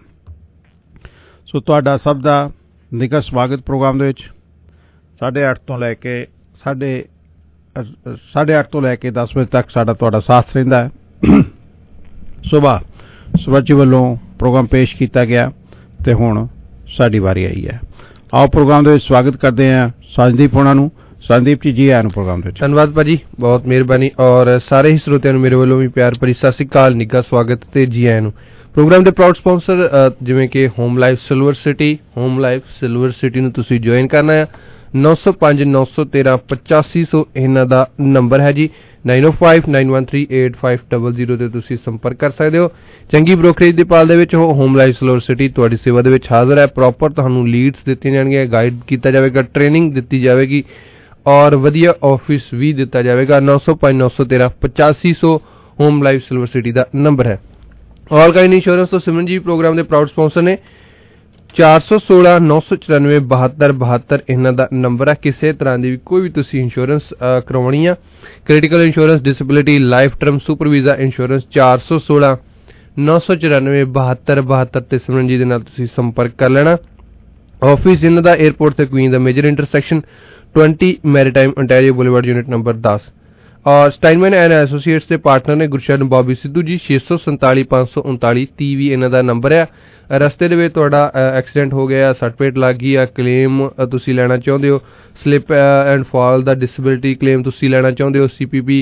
ਸੋ ਤੁਹਾਡਾ ਸਭ ਦਾ ਨਿੱਘਾ ਸਵਾਗਤ ਪ੍ਰੋਗਰਾਮ ਦੇ ਵਿੱਚ। ਸਾਢੇ ਅੱਠ ਤੋਂ ਲੈ ਕੇ ਸਾਢੇ ਸਾਢੇ ਅੱਠ ਤੋਂ ਲੈ ਕੇ ਦਸ ਵਜੇ ਤੱਕ ਸਾਡਾ ਤੁਹਾਡਾ ਸਾਥ ਰਹਿੰਦਾ ਹੈ। ਸੁਬਾਹ ਸਵੱਚ ਵੱਲੋਂ ਪ੍ਰੋਗਰਾਮ ਪੇਸ਼ ਕੀਤਾ ਗਿਆ ਅਤੇ ਹੁਣ ਸਾਡੀ ਵਾਰੀ ਆਈ ਹੈ। ਆਓ ਪ੍ਰੋਗਰਾਮ ਦੇ ਵਿੱਚ ਸਵਾਗਤ ਕਰਦੇ ਹਾਂ ਸੰਦੀਪ ਹੋਣਾ ਨੂੰ। ਸੰਦੀਪ ਜੀ, ਜੀ ਆਇਆਂ ਨੂੰ ਪ੍ਰੋਗਰਾਮ ਦੇ ਵਿੱਚ। ਧੰਨਵਾਦ ਭਾਜੀ, ਬਹੁਤ ਮਿਹਰਬਾਨੀ ਔਰ ਸਾਰੇ ਹੀ ਸਰੋਤਿਆਂ ਨੂੰ ਮੇਰੇ ਵੱਲੋਂ ਵੀ ਪਿਆਰ ਭਰੀ ਸਤਿ ਸ਼੍ਰੀ ਅਕਾਲ, ਨਿੱਘਾ ਸਵਾਗਤ ਤੇ ਜੀ ਆਇਆਂ ਨੂੰ। ਪ੍ਰੋਗਰਾਮ ਦੇ ਪ੍ਰਾਊਡ ਸਪਾਂਸਰ ਜਿਵੇਂ ਕਿ home life silver city, home life silver city ਨੂੰ ਤੁਸੀਂ ਜੁਆਇਨ ਕਰਨਾ ਹੈ। ਨੌ ਸੌ ਪੰਜ ਨੌ ਸੌ ਤੇਰਾਂ ਪਚਾਸੀ ਸੌ ਇਹਨਾਂ ਦਾ ਨੰਬਰ ਹੈ ਜੀ। Nine oh five nine one three eight five double zero 'ਤੇ ਤੁਸੀਂ ਸੰਪਰਕ ਕਰ ਸਕਦੇ ਹੋ। ਚੰਗੀ ਬ੍ਰੋਕਰੇਜ ਦੀ ਪਾਲ ਦੇ ਵਿੱਚ ਹੋ ਹੋਮ ਲਾਈਫ ਸਿਲਵਰ ਸਿਟੀ ਤੁਹਾਡੀ ਸੇਵਾ ਦੇ ਵਿੱਚ ਹਾਜ਼ਰ ਹੈ। ਪ੍ਰੋਪਰ ਤੁਹਾਨੂੰ ਲੀਡਸ ਦਿੱਤੀਆਂ ਜਾਣਗੀਆਂ, ਗਾਈਡ ਕੀਤਾ ਜਾਵੇਗਾ, ਟ੍ਰੇਨਿੰਗ ਦਿੱਤੀ ਜਾਵੇਗੀ ਔਰ ਵਧੀਆ ਆਫਿਸ ਵੀ ਦਿੱਤਾ ਜਾਵੇਗਾ। ਨੌ ਸੌ ਪੰਜ ਨੌ ਸੌ ਤੇਰਾਂ ਪਚਾਸੀ ਸੌ ਹੋਮ ਲਾਈਫ ਸਿਲਵਰ ਸਿਟੀ ਦਾ ਨੰਬਰ ਹੈ। ਆਲ ਕਾਈਨ ਇੰਸ਼ੋਰੈਂਸ ਤੋਂ ਸਿਮਰਨ ਜੀ ਪ੍ਰੋਗਰਾਮ ਦੇ ਪ੍ਰਾਊਡ ਸਪਾਂਸਰ ਨੇ। ਚਾਰ ਸੌ ਸੋਲਾਂ ਨੌ ਸੌ ਚੁਰਾਨਵੇਂ ਬਹੱਤਰ ਬਹੱਤਰ ਇਹਨਾਂ ਦਾ ਨੰਬਰ ਹੈ। ਕਿਸੇ ਤਰ੍ਹਾਂ ਦੀ ਵੀ ਕੋਈ ਵੀ ਤੁਸੀਂ ਇੰਸ਼ੋਰੈਂਸ ਕਰਵਾਉਣੀ ਆ, critical insurance, disability, life term, super visa insurance, ਚਾਰ ਸੌ ਸੋਲਾਂ ਨੌ ਸੌ ਚੁਰਾਨਵੇਂ ਬਹੱਤਰ ਬਹੱਤਰ ਤੇ ਸਿਮਰਨ ਜੀ ਦੇ ਨਾਲ ਤੁਸੀਂ ਸੰਪਰਕ ਕਰ ਲੈਣਾ। ਆਫਿਸ ਇਹਨਾਂ ਦਾ ਏਅਰਪੋਰਟ ਤੇ ਕੁਈਨ ਦਾ ਮੇਜਰ ਇੰਟਰਸੈਕਸ਼ਨ ਵੀਹ maritime ontario boulevard unit number ਦਸ। ਔਰ ਸਟਾਈਨਮੈਨ ਐਂਡ ਐਸੋਸੀਏਟਸ ਦੇ ਪਾਰਟਨਰ ਨੇ ਗੁਰਸ਼ਰਨ ਬੌਬੀ ਸਿੱਧੂ ਜੀ। ਛੇ ਸੌ ਸੰਤਾਲੀ ਪੰਜ ਸੌ ਉਨਤਾਲੀ ਤੀਹ ਵੀ ਇਹਨਾਂ ਦਾ ਨੰਬਰ ਹੈ। ਰਸਤੇ ਦੇ ਵਿੱਚ ਤੁਹਾਡਾ ਐਕਸੀਡੈਂਟ ਹੋ ਗਿਆ, ਸੱਟ ਪੇਟ ਲੱਗ ਗਈ ਆ, ਕਲੇਮ ਤੁਸੀਂ ਲੈਣਾ ਚਾਹੁੰਦੇ ਹੋ, ਸਲਿਪ ਐਂਡ ਫਾਲ ਦਾ ਡਿਸੇਬਿਲਿਟੀ ਕਲੇਮ ਤੁਸੀਂ ਲੈਣਾ ਚਾਹੁੰਦੇ ਹੋ, ਸੀ ਪੀ ਪੀ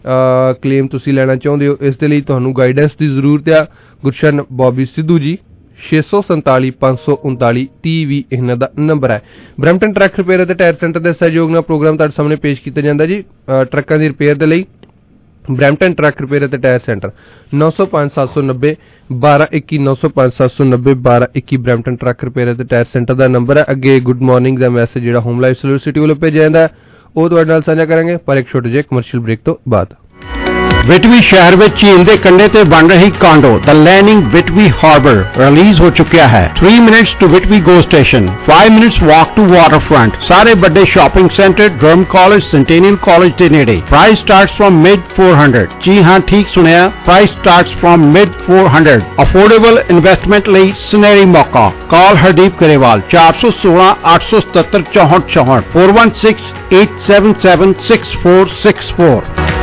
ਕਲੇਮ ਤੁਸੀਂ ਲੈਣਾ ਚਾਹੁੰਦੇ ਹੋ, ਇਸ ਦੇ ਲਈ ਤੁਹਾਨੂੰ ਗਾਈਡੈਂਸ ਦੀ ਜ਼ਰੂਰਤ ਆ। ਗੁਰਸ਼ਰਨ ਬੌਬੀ ਸਿੱਧੂ ਜੀ, ਛੇ ਸੌ ਸੰਤਾਲੀ ਪੰਜ ਸੌ ਉਨਤਾਲੀ ਤੀਹ ਵੀ ਇਹਨਾਂ ਦਾ ਨੰਬਰ ਹੈ। ਬਰੈਂਪਟਨ ਟਰੱਕ ਰਿਪੇਅਰ ਅਤੇ ਟਾਇਰ ਸੈਂਟਰ ਦੇ ਸਹਿਯੋਗ ਨਾਲ ਪ੍ਰੋਗਰਾਮ ਤੁਹਾਡੇ ਸਾਹਮਣੇ ਪੇਸ਼ ਕੀਤਾ ਜਾਂਦਾ ਜੀ। ਟਰੱਕਾਂ ਦੀ ਰਿਪੇਅਰ ਦੇ ਲਈ ਬਰੈਂਪਟਨ ਟਰੱਕ ਰਿਪੇਅਰ ਅਤੇ ਟਾਇਰ ਸੈਂਟਰ ਨੌ ਸੌ ਪੰਜ ਸੱਤ ਸੌ ਨੱਬੇ ਬਾਰਾਂ ਇੱਕੀ ਨੌ ਸੌ ਪੰਜ ਸੱਤ ਸੌ ਨੱਬੇ ਬਾਰਾਂ ਇੱਕੀ ਬਰੈਂਪਟਨ ਟਰੱਕ ਰਿਪੇਅਰ ਅਤੇ ਟਾਇਰ ਸੈਂਟਰ ਦਾ ਨੰਬਰ ਹੈ। ਅੱਗੇ ਗੁੱਡ ਮਾਰਨਿੰਗ ਦਾ ਮੈਸੇਜ ਜਿਹੜਾ ਹੋਮ ਲਾਈਫ ਸਿਲਵਰ ਸਿਟੀ ਵੱਲੋਂ ਭੇਜਿਆ ਜਾਂਦਾ ਉਹ ਤੁਹਾਡੇ ਨਾਲ ਸਾਂਝਾ ਕਰਾਂਗੇ, ਪਰ ਇੱਕ ਛੋਟੇ ਜਿਹੇ ਕਮਰਸ਼ੀਅਲ ਬ੍ਰੇਕ ਤੋਂ ਬਾਅਦ। ਵਿਟਵੀ ਸ਼ਹਿਰ ਵਿੱਚ ਝੀਲ ਦੇ ਕੰਢੇ ਤੇ ਬਣ ਰਹੀ condo the landing Whitby harbour release ਹੋ ਚੁੱਕਿਆ ਹੈ। three minutes to Whitby GO station, five minutes walk to waterfront, ਸਾਰੇ ਵੱਡੇ shopping centre, Durham college, Centennial college ਦੇ ਨੇੜੇ। Price starts from mid four hundred। ਜੀ ਹਾਂ, ਠੀਕ ਸੁਣਿਆ, price starts from mid four hundred। Affordable investment ਲਈ ਸੁਨਹਿਰੀ ਮੌਕਾ। ਕਾਲ ਹਰਦੀਪ ਕਰੇਵਾਲ ਚਾਰ ਸੌ ਸੋਲਾਂ ਅੱਠ ਸੌ ਸਤੱਤਰ ਚੌਂਹਠ ਚੌਂਹਠ four one six eight seven seven six four six four।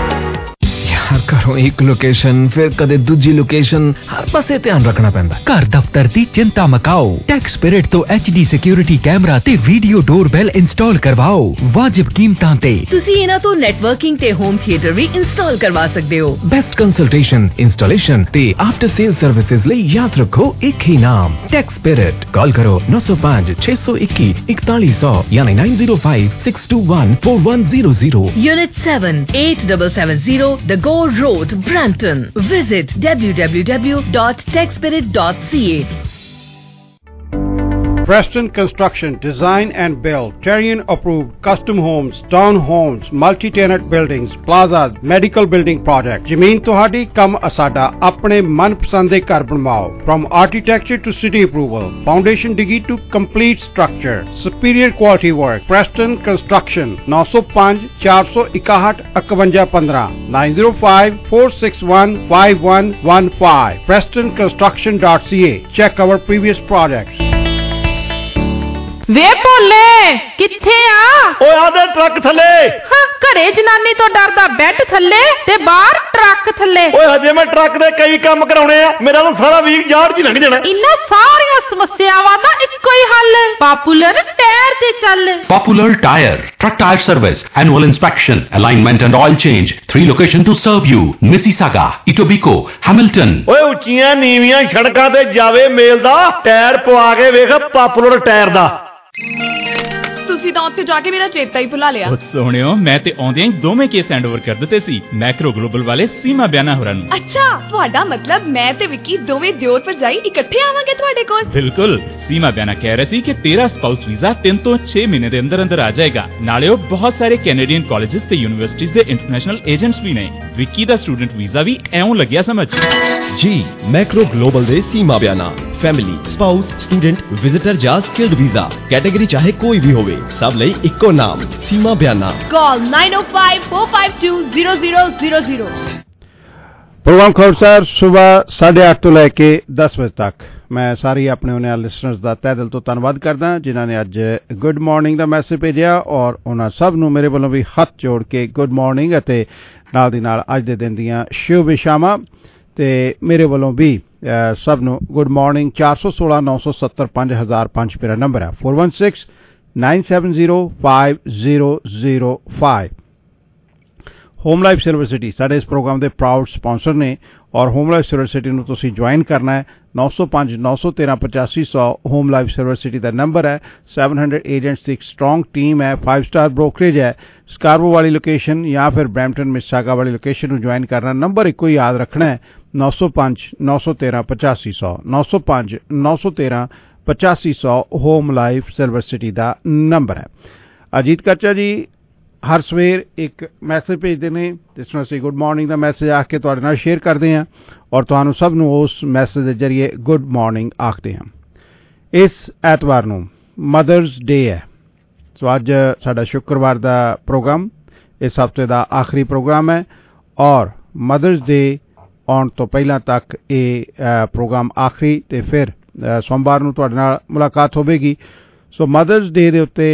ਹਰ ਘਰੋਂ ਇੱਕ ਲੋਕੇਸ਼ਨ, ਫਿਰ ਕਦੇ ਦੂਜੀ ਲੋਕੇਸ਼ਨ, ਹਰ ਪਾਸੇ ਧਿਆਨ ਰੱਖਣਾ ਪੈਂਦਾ। ਘਰ ਦਫ਼ਤਰ ਦੀ ਚਿੰਤਾ ਮਕਾਓ, ਟੈਕ ਸਪਿਰਿਟ ਤੋਂ ਐਚ ਡੀ ਸਿਕਿਉਰਿਟੀ ਕੈਮਰਾ ਤੇ ਵੀਡੀਓ ਡੋਰਬੈਲ ਇੰਸਟਾਲ ਕਰਵਾਓ ਵਾਜਿਬ ਕੀਮਤਾਂ ਤੇ। ਤੁਸੀਂ ਇਹਨਾਂ ਤੋਂ ਨੈਟਵਰਕਿੰਗ ਤੇ ਹੋਮ ਥੀਏਟਰ ਵੀ ਇੰਸਟਾਲ ਕਰਵਾ ਸਕਦੇ ਹੋ। ਬੈਸਟ ਕੰਸਲਟੇਸ਼ਨ, ਇੰਸਟਾਲੇਸ਼ਨ ਤੇ ਆਫਟਰ ਸੇਲ ਸਰਵਿਸਿਜ਼ ਲਈ ਯਾਦ ਰੱਖੋ ਇੱਕ ਹੀ ਨਾਮ, ਟੈਕ ਸਪਿਰਿਟ। ਕਾਲ ਕਰੋ ਨੌ ਸੌ ਪੰਜ ਛੇ ਸੌ ਇੱਕੀ ਇਕਤਾਲੀ ਸੌ ਯਾਨੀ nine zero five six two one four one zero zero। Unit seven eight seven seven zero The Go Road, Brampton. Visit w w w dot tech spirit dot c a। Preston Construction, design and build, Terrian approved custom homes, town homes, multi-tenant buildings, plazas, medical building projects. ਜ਼ਮੀਨ ਤੁਹਾਡੀ ਕੰਮ ਅਸਾਡਾ ਆਪਣੇ ਮਨਪਸੰਦ ਦੇ ਘਰ ਬਣਵਾਓ. From architecture to city approval, foundation degree to complete structure, superior quality work. Preston Construction nine oh five, four one one, five one one five, nine oh five, four six one, five one one five. preston construction dot c a. Check our previous projects. ਵੇ ਭੋਲੇ ਕਿੱਥੇ ਆ? ਓਏ ਆਦੇ truck ਥੱਲੇ। ਹਾਂ ਘਰੇ ਜਨਾਨੀ ਤੋਂ ਡਰਦਾ ਬੈੱਡ ਥੱਲੇ ਤੇ ਬਾਹਰ ਟਰੱਕ ਥੱਲੇ। ਓਏ ਹਜੇ ਮੈਂ ਟਰੱਕ ਦੇ ਕਈ ਕੰਮ ਕਰਾਉਣੇ ਆ, ਮੇਰਾ ਤਾਂ ਸਾਰਾ ਵੀਕ ਯਾਰ ਜੀ ਲੰਘ ਜਾਣਾ। ਇਨ੍ਹਾਂ ਸਾਰੀਆਂ ਸਮੱਸਿਆਵਾਂ ਦਾ ਇੱਕੋ ਹੀ ਹੱਲ, ਪਾਪੂਲਰ ਟਾਇਰ ਤੇ ਚੱਲ। Popular Tire, truck tire service, annual inspection, alignment and oil change. Three locations to serve you: Mississauga, Etobicoke, Hamilton. ਓਏ ਉੱਚੀਆਂ ਨੀਵੀਆਂ ਸੜਕਾਂ ਤੇ ਜਾਵੇ ਮੇਲ ਦਾ ਟਾਇਰ ਪਵਾ ਕੇ ਵੇਖ ਪਾਪੂਲਰ ਟਾਇਰ ਦਾ। ਤੁਸੀਂ ਤਾਂ ਉੱਥੇ ਜਾ ਕੇ ਮੇਰਾ ਚੇਤਾ ਹੀ ਭੁਲਾ ਲਿਆ। ਉਹ ਸੋਹਣਿਓ, ਮੈਂ ਤੇ ਆਉਂਦਿਆਂ ਹੀ ਦੋਵੇਂ ਕੇਸ ਹੈਂਡਓਵਰ ਕਰ ਦਿੱਤੇ ਸੀ ਮੈਕਰੋ ਗਲੋਬਲ ਵਾਲੇ ਸੀਮਾ ਬਿਆਨਾ ਹੋਰਾਂ ਨੂੰ। ਅੱਛਾ, ਤੁਹਾਡਾ ਮਤਲਬ ਮੈਂ ਤੇ ਵਿੱਕੀ ਦੋਵੇਂ ਦਿਓਰ ਭਰਜਾਈ ਇਕੱਠੇ ਆਵਾਂਗੇ ਤੁਹਾਡੇ ਕੋਲ? ਬਿਲਕੁਲ। ਸੀਮਾ ਬਿਆਨਾ ਕਹਿ ਰਹੀ ਸੀ ਕਿ ਤੇਰਾ ਸਪਾਊਸ ਵੀਜ਼ਾ ਤਿੰਨ ਤੋਂ ਛੇ ਮਹੀਨੇ ਦੇ ਅੰਦਰ ਅੰਦਰ ਆ ਜਾਏਗਾ। ਨਾਲੇ ਉਹ ਬਹੁਤ ਸਾਰੇ ਕੈਨੇਡੀਅਨ ਕਾਲਜਿਸ ਤੇ ਯੂਨੀਵਰਸਿਟੀਜ਼ ਦੇ ਇੰਟਰਨੈਸ਼ਨਲ ਏਜੰਟਸ ਵੀ ਨੇ। ਵਿੱਕੀ ਦਾ ਸਟੂਡੈਂਟ ਵੀਜ਼ਾ ਵੀ ਐਉਂ ਲੱਗਿਆ ਸਮਝ। ਜੀ ਮੈਕਰੋ ਗਲੋਬਲ ਦੇ Seema Biana family, spouse, student, visitor ਜਾਂ ਸਕਿਲਡ ਵੀਜ਼ਾ ਕੈਟਾਗਰੀ ਚਾਹੇ ਕੋਈ ਵੀ ਹੋਵੇ, ਸਭ ਲਈ ਇੱਕੋ ਨਾਮ Seema Biana. Call nine oh five, four five two, zero zero zero zero। Program Khabarsar ਸਵੇਰ ਸਾਢੇ ਅੱਠ ਤੋਂ ਲੈ ਕੇ ਦਸ ਵਜੇ ਤੱਕ। ਮੈਂ ਸਾਰੀ ਆਪਣੇ ਉਹਨਾਂ ਲਿਸਨਰਸ ਦਾ ਤਹਿ ਦਿਲ ਤੋਂ ਧੰਨਵਾਦ ਕਰਦਾ ਜਿਨ੍ਹਾਂ ਨੇ ਅੱਜ ਗੁੱਡ ਮਾਰਨਿੰਗ ਦਾ ਮੈਸੇਜ ਭੇਜਿਆ, ਔਰ ਉਹਨਾਂ ਸਭ ਨੂੰ ਮੇਰੇ ਵੱਲੋਂ ਵੀ ਹੱਥ ਜੋੜ ਕੇ ਗੁੱਡ ਮਾਰਨਿੰਗ ਅਤੇ ਨਾਲ ਦੀ ਨਾਲ ਅੱਜ ਦੇ ਦਿਨ ਦੀਆਂ ਸ਼ੁਭ ਵਿਸ਼ਾਵਾਂ ਤੇ ਮੇਰੇ ਵੱਲੋਂ ਵੀ ਸਭ ਨੂੰ ਗੁੱਡ ਮਾਰਨਿੰਗ। ਚਾਰ ਸੌ ਸੋਲਾਂ ਨੌ ਸੌ ਸੱਤਰ ਪੰਜ ਹਜ਼ਾਰ ਪੰਜ ਮੇਰਾ ਨੰਬਰ ਹੈ four one six nine seven zero five zero zero five। Home life silver city ਸਾਡੇ ਇਸ ਪ੍ਰੋਗਰਾਮ ਦੇ ਪ੍ਰਾਊਡ ਸਪਾਂਸਰ ਨੇ, ਔਰ ਹੋਮ ਲਾਈਫ ਸਿਲਵਰ ਸਿਟੀ ਨੂੰ ਤੁਸੀਂ ਜੁਆਇਨ ਕਰਨਾ ਹੈ ਨੌ ਸੌ ਪੰਜ ਨੌ ਸੌ ਤੇਰਾਂ ਪਚਾਸੀ ਸੌ। ਹੋਮ ਲਾਈਫ ਸਿਲਵਰ ਸਿਟੀ ਦਾ ਨੰਬਰ ਹੈ। seven hundred ਏਜੰਟਸ ਦੀ ਇੱਕ ਸਟਰੋਂਗ ਟੀਮ ਹੈ, ਫਾਈਵ ਸਟਾਰ ਬ੍ਰੋਕਰੇਜ ਹੈ। ਸਕਾਰਵੋ ਵਾਲੀ ਲੋਕੇਸ਼ਨ ਜਾਂ ਫਿਰ ਬਰੈਂਪਟਨ ਮਿਸਿਸਾਗਾ ਵਾਲੀ ਲੋਕੇਸ਼ਨ ਨੂੰ ਜੁਆਇਨ ਕਰਨਾ। ਨੰਬਰ ਇੱਕੋ ਹੀ ਯਾਦ ਰੱਖਣਾ ਹੈ ਨੌ ਸੌ ਪੰਜ ਨੌ ਸੌ ਤੇਰਾਂ ਪਚਾਸੀ ਸੌ ਨੌ ਸੌ ਪੰਜ ਨੌ ਸੌ ਤੇਰਾਂ ਪਚਾਸੀ ਸੌ ਹੋਮ ਲਾਈਫ ਸਿਲਵਰ ਸਿਟੀ ਦਾ ਨੰਬਰ ਹੈ। ਅਜੀਤ ਕੱਚਾ ਜੀ ਹਰ ਸਵੇਰ ਇੱਕ ਮੈਸੇਜ ਭੇਜਦੇ ਨੇ ਜਿਸ ਨੂੰ ਅਸੀਂ ਗੁੱਡ ਮਾਰਨਿੰਗ ਦਾ ਮੈਸੇਜ ਆਖ ਕੇ ਤੁਹਾਡੇ ਨਾਲ ਸ਼ੇਅਰ ਕਰਦੇ ਹਾਂ, ਔਰ ਤੁਹਾਨੂੰ ਸਭ ਨੂੰ ਉਸ ਮੈਸੇਜ ਦੇ ਜ਼ਰੀਏ ਗੁੱਡ ਮਾਰਨਿੰਗ ਆਖਦੇ ਹਾਂ। ਇਸ ਐਤਵਾਰ ਨੂੰ ਮਦਰਸ ਡੇ ਹੈ, ਸੋ ਅੱਜ ਸਾਡਾ ਸ਼ੁੱਕਰਵਾਰ ਦਾ ਪ੍ਰੋਗਰਾਮ ਇਸ ਹਫ਼ਤੇ ਦਾ ਆਖਰੀ ਪ੍ਰੋਗਰਾਮ ਹੈ, ਔਰ ਮਦਰਸ ਡੇ ਆਉਣ ਤੋਂ ਪਹਿਲਾਂ ਤੱਕ ਇਹ ਪ੍ਰੋਗਰਾਮ ਆਖਰੀ ਤੇ ਫਿਰ ਸੋਮਵਾਰ ਨੂੰ ਤੁਹਾਡੇ ਨਾਲ ਮੁਲਾਕਾਤ ਹੋਵੇਗੀ। ਸੋ ਮਦਰਸ ਡੇ ਦੇ ਉੱਤੇ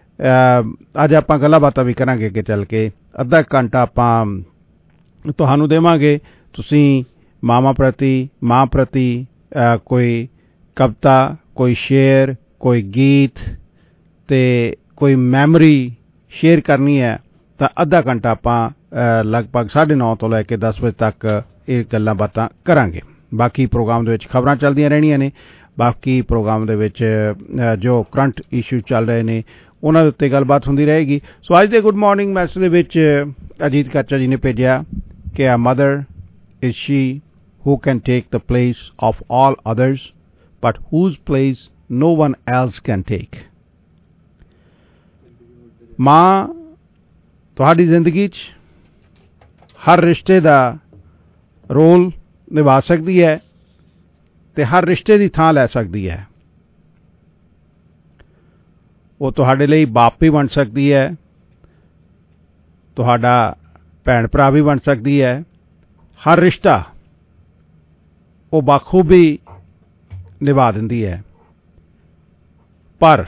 ਅੱਜ ਆਪਾਂ ਗੱਲਾਂ ਬਾਤਾਂ ਵੀ ਕਰਾਂਗੇ ਅੱਗੇ ਚੱਲ ਕੇ। ਅੱਧਾ ਘੰਟਾ ਆਪਾਂ ਤੁਹਾਨੂੰ ਦੇਵਾਂਗੇ, ਤੁਸੀਂ ਮਾਵਾਂ ਪ੍ਰਤੀ ਮਾਂ ਪ੍ਰਤੀ ਕੋਈ ਕਵਿਤਾ, ਕੋਈ ਸ਼ੇਰ, ਕੋਈ ਗੀਤ ਤੇ ਕੋਈ ਮੈਮਰੀ ਸ਼ੇਅਰ ਕਰਨੀ ਹੈ ਤਾਂ ਅੱਧਾ ਘੰਟਾ ਆਪਾਂ ਲਗਭਗ ਸਾਢੇ ਨੌ ਤੋਂ ਲੈ ਕੇ ਦਸ ਵਜੇ ਤੱਕ ਇਹ ਗੱਲਾਂ ਬਾਤਾਂ ਕਰਾਂਗੇ। ਬਾਕੀ ਪ੍ਰੋਗਰਾਮ ਦੇ ਵਿੱਚ ਖਬਰਾਂ ਚੱਲਦੀਆਂ ਰਹਿਣੀਆਂ ਨੇ, ਬਾਕੀ ਪ੍ਰੋਗਰਾਮ ਦੇ ਵਿੱਚ ਜੋ ਕਰੰਟ ਇਸ਼ੂ ਚੱਲ ਰਹੇ ਨੇ ਉਹਨਾਂ ਦੇ ਉੱਤੇ ਗੱਲਬਾਤ ਹੁੰਦੀ ਰਹੇਗੀ। ਸੋ ਅੱਜ ਦੇ ਗੁੱਡ ਮਾਰਨਿੰਗ ਮੈਸੇਜ ਦੇ ਵਿੱਚ ਅਜੀਤ ਕੱਚਾ ਜੀ ਨੇ ਭੇਜਿਆ ਕਿ ਆ mother is she who can take the place of all others but whose place no one else can take। ਮਾਂ ਤੁਹਾਡੀ ਜ਼ਿੰਦਗੀ 'ਚ ਹਰ ਰਿਸ਼ਤੇ ਦਾ ਰੋਲ ਨਿਭਾ ਸਕਦੀ ਹੈ ਤੇ ਹਰ ਰਿਸ਼ਤੇ ਦੀ ਥਾਂ ਲੈ ਸਕਦੀ ਹੈ। ਉਹ ਤੁਹਾਡੇ ਲਈ ਬਾਪ ਵੀ ਬਣ ਸਕਦੀ ਹੈ, ਤੁਹਾਡਾ ਭੈਣ ਭਰਾ ਵੀ ਬਣ ਸਕਦੀ ਹੈ। ਹਰ ਰਿਸ਼ਤਾ ਉਹ ਬਾਖੂਬੀ ਨਿਭਾ ਦਿੰਦੀ ਹੈ, ਪਰ